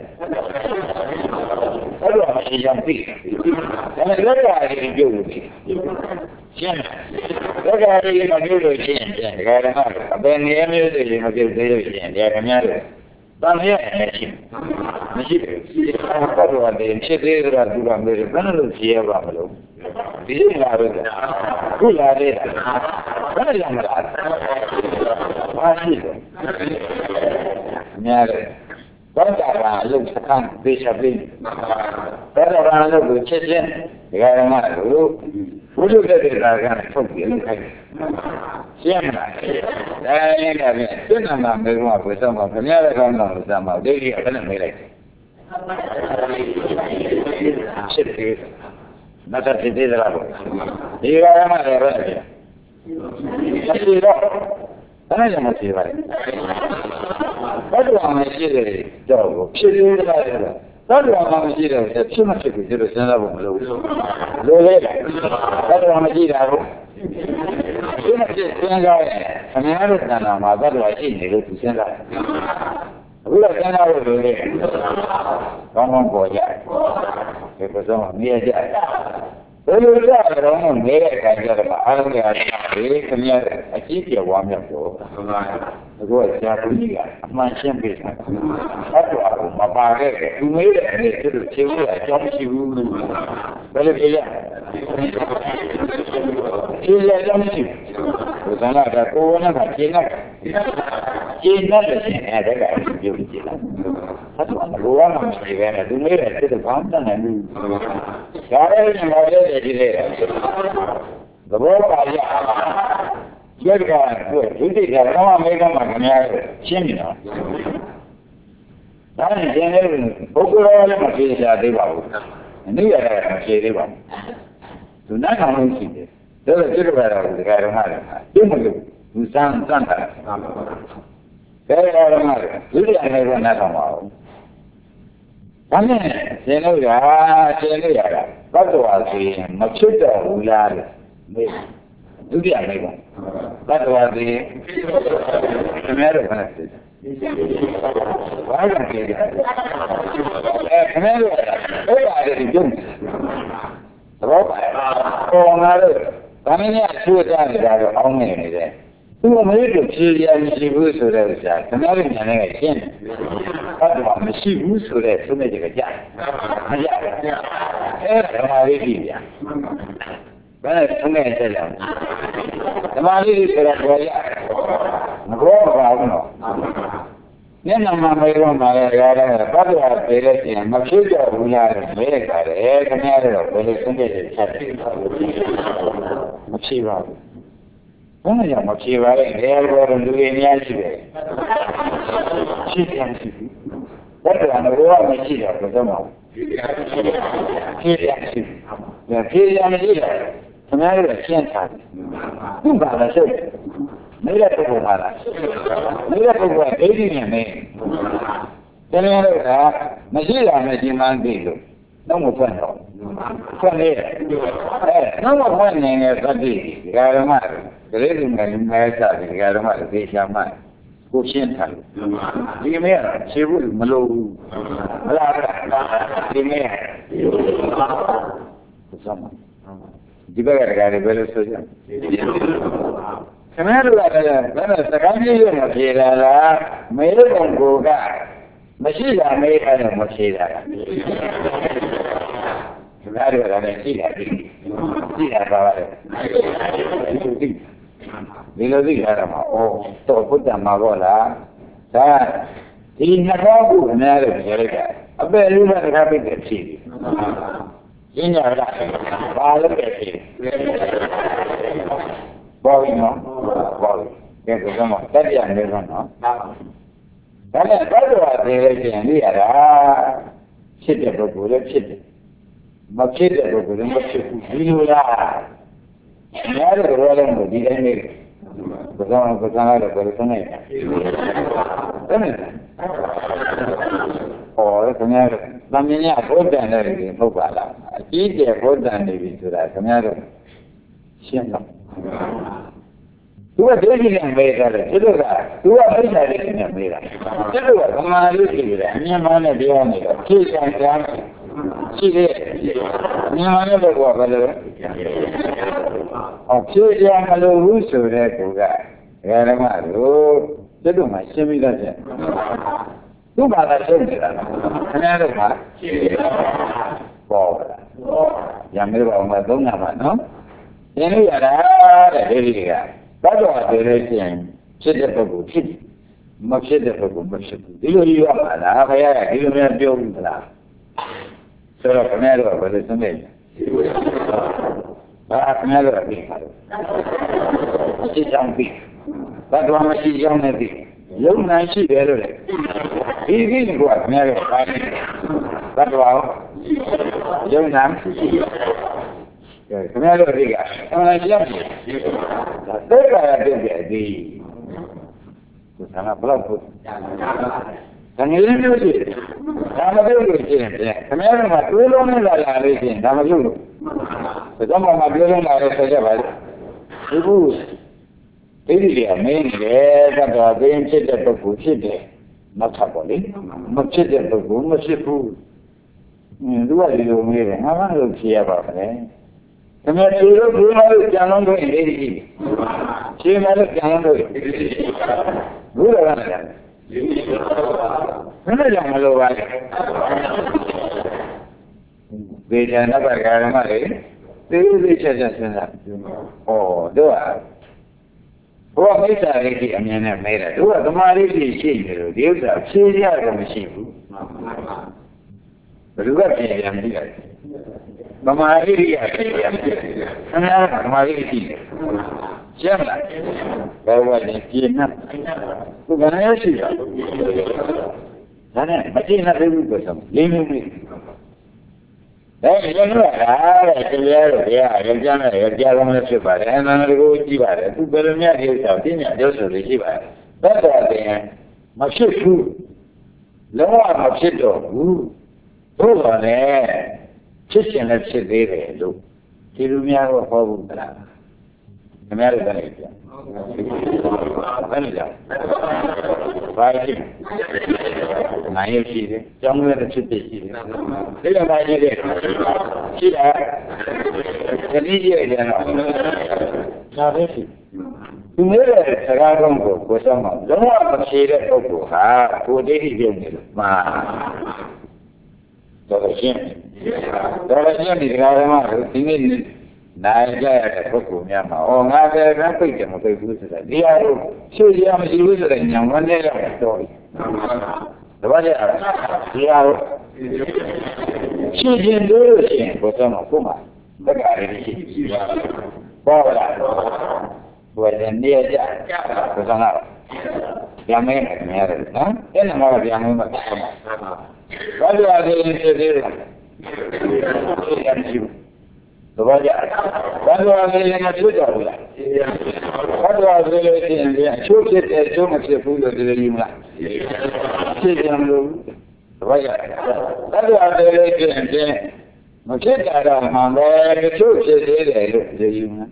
အဲ့တော့မရှိရင်ပြီဒါနဲ့လက်ကားကြီးပြုတ်လို့ရှင်းလက်ကားကြီးမပြုတ်လို့ရှင်းတယ်ဒါကမှအပင်ငယ်မျိုးတွေမပြုတ်သေးလို့ရှင်းတယ်ဒါကများတယ်တန်ရရဲ့ရှိမရှိဘူးဘာလို့လဲဖြစ်သေးကြတာသူကမေးတယ်ဘယ်လိုဖြေရပါမလို့ဒီလိုလာတော့ခုလာတဲ့ဘယ်လိုလဲဘာရှိလဲများတယ်ဘာသာကအလုပ်စကန်ပေးချပေးဘာသာကအလုပ်ကိုချက်ချင်းဒီကရမလို့ဘုရားတဲ့တာကထုတ်ပြီးလုပ်ခိုင်းရှင်းမလားဒါလည်းကပဲစိတ်နာမှာမေးမှာဘယ်တော့မှခင်ဗျားတဲ့ကောင်းတော်လို့စမ်းပါဒိဋ္ဌိကဘယ်နဲ့မေးလိုက်ဖြစ်သေးနတ်ဖြစ်သေးသလားဒီကရမလည်းပဲမရှိတော့အဲ့ဒါမရှိပါဘူးဘယ်တော့မှရှိတယ်တော့ဖြစ်သေးတယ်လားတော့တော့မှမရှိတယ်ဖြစ်မဖြစ်ဘူးဒီလိုစဉ်းစားဖို့မလိုဘူးလိုလေတော့မှမရှိတာဘူးဒီမှာစဉ်းစားရင်အများတို့တဏ္ဍာမှာတော့ရှိနေလို့သူစဉ်းစားအခုတော့စဉ်းစားလို့လိုလေကောင်းကောင်းပေါ်ကြဒီပစုံမြဲကြဘယ်လိုလဲတော့နေတဲ့အခါကျတော့အားလုံးရတယ်ဒီခင်ဗျာအကြည့်ပြောဝမ်းမြောက်တော့အခုကဆရာကြီးကအမှန်ရှင်းပေးတာအဲ့တော့မပါခဲ့တယ်သူမေးတဲ့အနေနဲ့သူချင်းလို့အကြောင်းရှိဘူးလို့ဘယ်လိုပြရဒီလေကြောင့်ရှိဘုရားကကိုယ်နဲ့ကရှင်းလိုက်ရှင်းတဲ့ရှင်းတဲ့ကပြုတ်ကြည့်လိုက်အဲ့တော့ဘောကမရှိပဲနဲ့သူမေးတဲ့သူကဘာမှမနိုင်ဘူးဒါလည်းညီမလေးတွေဒီလေသဘောပါရကျက်ကတွေ့ဒုတိယကတော့အမေကမှခင်ဗျားရှင်းပြီနော်ဒါနဲ့ရှင်းတယ်ဘုက္ခရောလည်းမဖြေချသေးပါဘူးအနည်းရလည်းမဖြေသေးပါဘူးသူနိုင်အောင်လို့ရှိတယ်ဒါလည်းကျက်ကတော့ဒီကရမလည်းသူ့မလို့သူစမ်းစမ်းတာကဲရမလည်းဒုတိယလည်းကနားထောင်ပါဦးဒါနဲ့ရှင်းလို့ရရှင်းလို့ရတာဘတ်တော်ဆိုရင်မဖြစ်တော့ဘူးလားမေးဒုတိယမေးပါဘတ်တော်ဆိုရင်ခင်ဗျားတို့ကလည်းဘာလို့ကြည့်လဲအဲခင်ဗျားတို့အဲ့ဒါတွေပြုံးသဘောပါပေါ်လာတော့ဒါမင်းကသူ့အကြမ်းကြတော့အောင်းနေနေတယ်သူ့မေးလို့ဖြေရမရှိဘူးဆိုတဲ့ဥစ္စာခင်ဗျားတို့ညာနေကရှင်းတယ်ဘတ်တော်မရှိဘူးဆိုတဲ့သုံးတဲ့ကြကြမရဘူးအဲဓမ္မလေးကြည့်ဗျာဘယ်နဲ့သုံးတဲ့ကြကြဓမ္မလေးဆိုတော့ပြောရမပြောပါဘူးနော်မျက်နှာမှာမေးတော့မှလည်းရတယ်ဘတ်တော်ပြေတဲ့ပြင်မဖြစ်ကြဘူးလားမေးကြတယ်ခင်ဗျားတို့ဘယ်လိုသုံးတဲ့ချက်တယ်မဖြစ်ပါဘူးဘယ်နဲ့ကြောင့်မဖြေပါလဲနေရာပေါ်လူတွေအများကြီးပဲရှိတယ်ရှိဘူးဘယ်တော့မှဘောမရှိတော့ဘယ်တော့မှဖြေရရှိဘူးဖြေရမရှိတော့ခင်ဗျားတို့ရှင်းထားတယ်ဘုရားလည်းရှိနေတဲ့ပုဂ္ဂိုလ်မှာလားနေတဲ့ပုဂ္ဂိုလ်ကဒိဋ္ဌိနဲ့မင်းတကယ်လို့ကမရှိတာနဲ့ရှင်းမှန်းသိလို့တော့မဖွင့်တော့ဖွင့်နေတယ်အဲတော့မဖွင့်နေတဲ့သတိဒီကရမကလေးလူငယ်လူငယ်စားဒီကရမသေချာမှကိုရှင်းထားလို့ဒီမင်းကခြေဖို့မလိုဘူးဟလားဒီမင်းသမဒီဘက်ကတကယ်ဘယ်လိုဆိုကြခင်ဗျားတို့ကလည်းဘယ်နဲ့စကားပြေးရမဖြေတာလားမေးပုံကိုကမရှိတာမေးတယ်မဖြေတာခင်ဗျားတို့ကလည်းရှိတာပြီရှိတာပါပဲဒီလိုသိရတာမှာဩတော့ဘုဒ္ဓမှာပေါ့လားဒါဒီနှစ်ခေါက်ကိုခင်ဗျားတို့ပြောလိုက်တာအပယ်လေးနဲ့တခါပြည့်တယ်ဖြေတယ်ရှင်းရလားဘာလို့လဲဖြေဘောင်းနော်ဘောင်းကဲဆိုတော့တက်ပြနေတော့နော်ဒါနဲ့ဘတ်တော်သေးလို့ရှိရင်သိရတာဖြစ်တဲ့ပုဂ္ဂိုလ်လည်းဖြစ်တယ်မဖြစ်တဲ့ပုဂ္ဂိုလ်လည်းမဖြစ်ဘူးဒီလိုလားများတဲ့ဘောလုံးကိုဒီတိုင်းနေဘယ်တော့ဘယ်တော့လဲဘယ်လိုဆုံးနေလဲတဲ့နဲ့ဟောခင်ဗျားတို့သမင်းရဘုဒ္ဓံနဲ့ဒီမဟုတ်ပါလားအကြီးကျယ်ဘုဒ္ဓံနေပြီဆိုတာခင်ဗျားတို့ရှင်းတော့သူကဒိဋ္ဌိနဲ့မေးတာလေသူကသူကပိဋကလေးနဲ့မေးတာသူကသမာဓိရှိတယ်အမြင်မှနဲ့ပြောနေတော့ဖြည့်ချင်ကြရှိတယ်အမြင်မှနဲ့တော့ဘယ်လိုအောင်ဖြည့်ချင်မလို့ဘူးဆိုတဲ့ကူကဓမ္မတို့သူတို့မှရှင်းပြီးသားချက်သူ့ဘာသာရှင်းနေတာခင်ဗျားတို့ကရှင်းနေတာပေါ်လာရမယ်ပါအောင်သုံးနာပါနော်ရှင်းလို့ရတာတဲ့ဒီတွေကဘတ်တော်ဆိုလို့ရှိရင်ဖြစ်တဲ့ပုဂ္ဂိုလ်ဖြစ်မဖြစ်တဲ့ပုဂ္ဂိုလ်မဖြစ်ဘူးဒီလိုကြီးရပါလားခင်ဗျားကဒီလိုမျိုးပြောဘူးလားဆိုတော့ခင်ဗျားတို့ကဘယ်လိုသုံးလဲဘာခင်ဗျားတို့ကပြီးပါလို့ရှိချောင်းပြီးဘတ်တော်မရှိချောင်းနဲ့ပြီးယုံနိုင်ရှိတယ်လို့လေဒီကိစ္စကခင်ဗျားတို့ပါတယ်ဘတ်တော်ယုံနိုင်ကခင်ဗျားတို့ဒီကအမှန်တရားကြီးသိက္ခာရတဲ့ပြည့်ဒီဒါကဘလောက်ဖို့ဒါငယ်လေးမျိုးရှိတယ်ဒါမပြုတ်လို့ရှိရင်ခင်ဗျားတို့ကတွေးလုံးနဲ့လာလာလို့ရှိရင်ဒါမပြုတ်လို့ဒါမှမဟုတ်တွေးလုံးလာလို့ဆက်ကြပါလေဒီခုဒီဒီလေးကမင်းနေတယ်သတ္တဝါသိရင်ဖြစ်တဲ့ပုဂ္ဂိုလ်ဖြစ်တယ်နောက်ထပ်ပေါ့လေမဖြစ်တဲ့ပုဂ္ဂိုလ်မဖြစ်ဘူးအင်းသူကဒီလိုမျိုးတယ်ငါမှလို့ဖြေရပါမယ်ဒါပေမဲ့ဒီလိုဘုရားတို့ကြံလုံးတို့နေနေရှင်းမလို့ကြံလုံးတို့ဘုရားကလည်းဘယ်နဲ့ကြောင့်မလို့ပါလဲဒေသနာပကာရမလေးသိသိချက်ချက်စဉ်းစားဩတို့ကဘုရားမိစ္ဆာရိတိအမြင်နဲ့မဲတယ်တို့ကသမာဓိရှိရှိနေလို့ဒီဥစ္စာဖြေးရတယ်မရှိဘူးဘယ်လိုကဖြေရမလဲသမာဓိရဖြေရမယ်ဆရာကသမာဓိရှိတယ်ရှင်းလားဘယ်လိုလဲပြင်းနေသူကလည်းရှိတာဒါနဲ့မကြည့်နိုင်ဘူးဆိုတော့လေးမျိုးလေးအဲဒီလိုကအားတဲ့တရားတို့တရားရကြမ်းနဲ့ရကြကောင်းလည်းဖြစ်ပါတယ်အမှန်တကူကြည့်ပါတယ်သူဘယ်လိုများဒီဥစ္စာပြညာပြောဆိုလို့ရှိပါတယ်ဘက်တော်တင်မဖြစ်ဘူးလုံးဝမဖြစ်တော့ဘူးဘုရားလည်းဖြစ်ရှင်လည်းဖြစ်သေးတယ်လို့ဒီလူများတော့ဟောဘူးလားခင်ဗျားတို့လည်းပြန်ဘယ်လိုလဲဘာရှိနိုင်ရရှိတယ်ကျောင်းထဲဖြစ်ဖြစ်ရှိတယ်ဒီလိုမှရှိတယ်ရှိတာတတိယရတယ်နော်ဒါပဲရှိသူမျိုးတဲ့စကားကောင်းကိုကိုယ်ဆောင်မှာလုံးဝမဖြေတဲ့ပုဂ္ဂိုလ်ဟာကိုယ်ဒိဋ္ဌိပြုတ်နေလို့မှာတော့ရှင်းတော့ရှင်းဒီကားမှာဒီနေ့နိုင်ကြရတဲ့ပုဂ္ဂိုလ်များမှာဩငါပဲကပိတ်တယ်မပိတ်ဘူးဆိုတာဒီဟာကိုရှင်းရမရှိဘူးဆိုတဲ့ညံဝန်းနေရတော့ပြီတပတ်ကျဒီဟာကိုရှင်းရင်လို့ရှိရင်ဘုရားမှာပုံမှာတက္ကရာလေးရှိပေါ်လာဘယ်နဲ့နေကြဘုရားကပြန်မဲနေရတယ်နော်အဲ့ဒါမှပြန်မဲမှာဘာလို့အဲ့ဒီသေးသေးလဲရမ်းကြည့်တော့ကြဘာလို့အဲ့ဒီငါပြောကြဘူးလားဘာလို့အဲ့ဒီလေချင်းအချိုးဖြစ်တဲ့အချိုးမဖြစ်ဘူးလို့ဒီလိုယူမလားဖြစ်ကြမလို့တော့ကြဘာလို့အဲ့ဒီလေချင်းမဖြစ်တာတော့မှန်ပဲအချိုးဖြစ်သေးတယ်လို့ဒီလိုယူမလား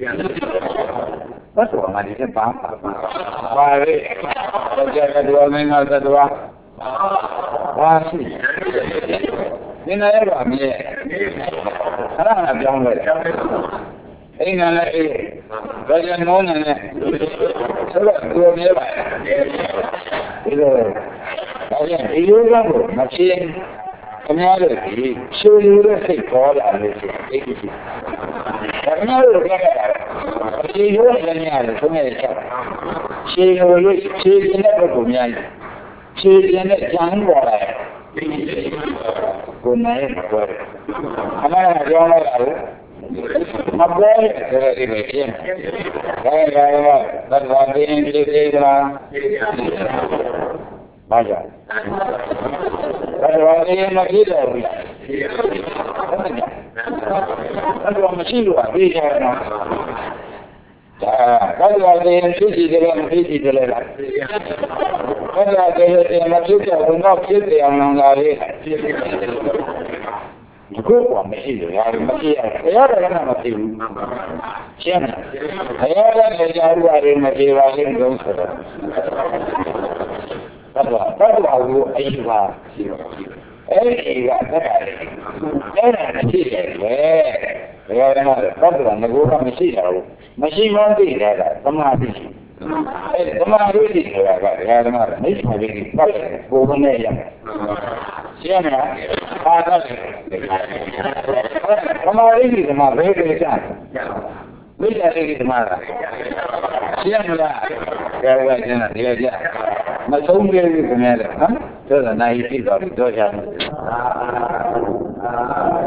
ဘာလို့မှဒီကဘာဘာလဲတော့ကြကတော့မင်းကတော့ဘာရှိဒီနေ့ရပါမယ်ခဏခဏပြောင်းလိုက်အိမ်ကလည်းအေးဘာကြမောင်းနေလဲဆိုတော့သူမြဲပါဒီလိုဒါကြောင့်ဒီလိုကမဖြစ်ခင်ဗျားတို့ဒီရှူရတဲ့စိတ်ပေါ်လာလို့ရှိရင်အိတ်ရှိခင်ဗျားတို့ကလည်းရှူရတဲ့နေရာကိုသုံးရချက်ရှူရလို့ရှူနေတဲ့ပုဂ္ဂိုလ်များရှူနေတဲ့ကြံပေါ်လာကိုယ်နဲ့ပေါ်တယ်အမှန်ကကြောင်းလိုက်တာကိုမပေါ်တဲ့ဒီလိုရှင်းဒါကလည်းသတ္တဝါသိရင်ဒီလိုသိသလားဘာကြောင့်ဘာလို့လဲမဖြစ်တော့ဘူးအဲ့တော့မရှိလို့အပြေးကြရအောင်ဒါဘာလို့လဲဖြစ်စီတယ်မဖြစ်စီတယ်လားဘာလို့လဲမဖြစ်တော့ဘူးတော့ဖြစ်တယ်အောင်လာလေဒီကိုကမရှိလို့ရတယ်မဖြစ်ရဘယ်ရတာမှမဖြစ်ဘူးရှင်းလားဘယ်ရတာကြာရရတယ်မဖြစ်ပါဘူးလုံးဆိုတော့ဘာလို့ဘာလို့အယူပါအဲ့ဒီကတက်တယ်အဲ့ဒါမရှိတယ်လေဘယ်ရတာလဲဘာလို့ငကိုကမရှိတာဘူးမရှိမှန်းသိတယ်ကသမာဓိအဲ့သမာဓိဆိုတာကဘယ်ရတာလဲမိစ္ဆာဒိဋ္ဌိပတ်တယ်ကိုယ်မနဲ့ရမယ်ရှင်းမလားဘာသာလဲသမာဓိကမှဘယ်လိုကြမိစ္ဆာဒိဋ္ဌိကမှလားရှင်းမလားကြွယ်ကကျင်းတာဒီကြမဆုံးသေးဘူးခင်ဗျားလေဟမ်ဆိုတော့နိုင်ပြီတော့တော့ချာ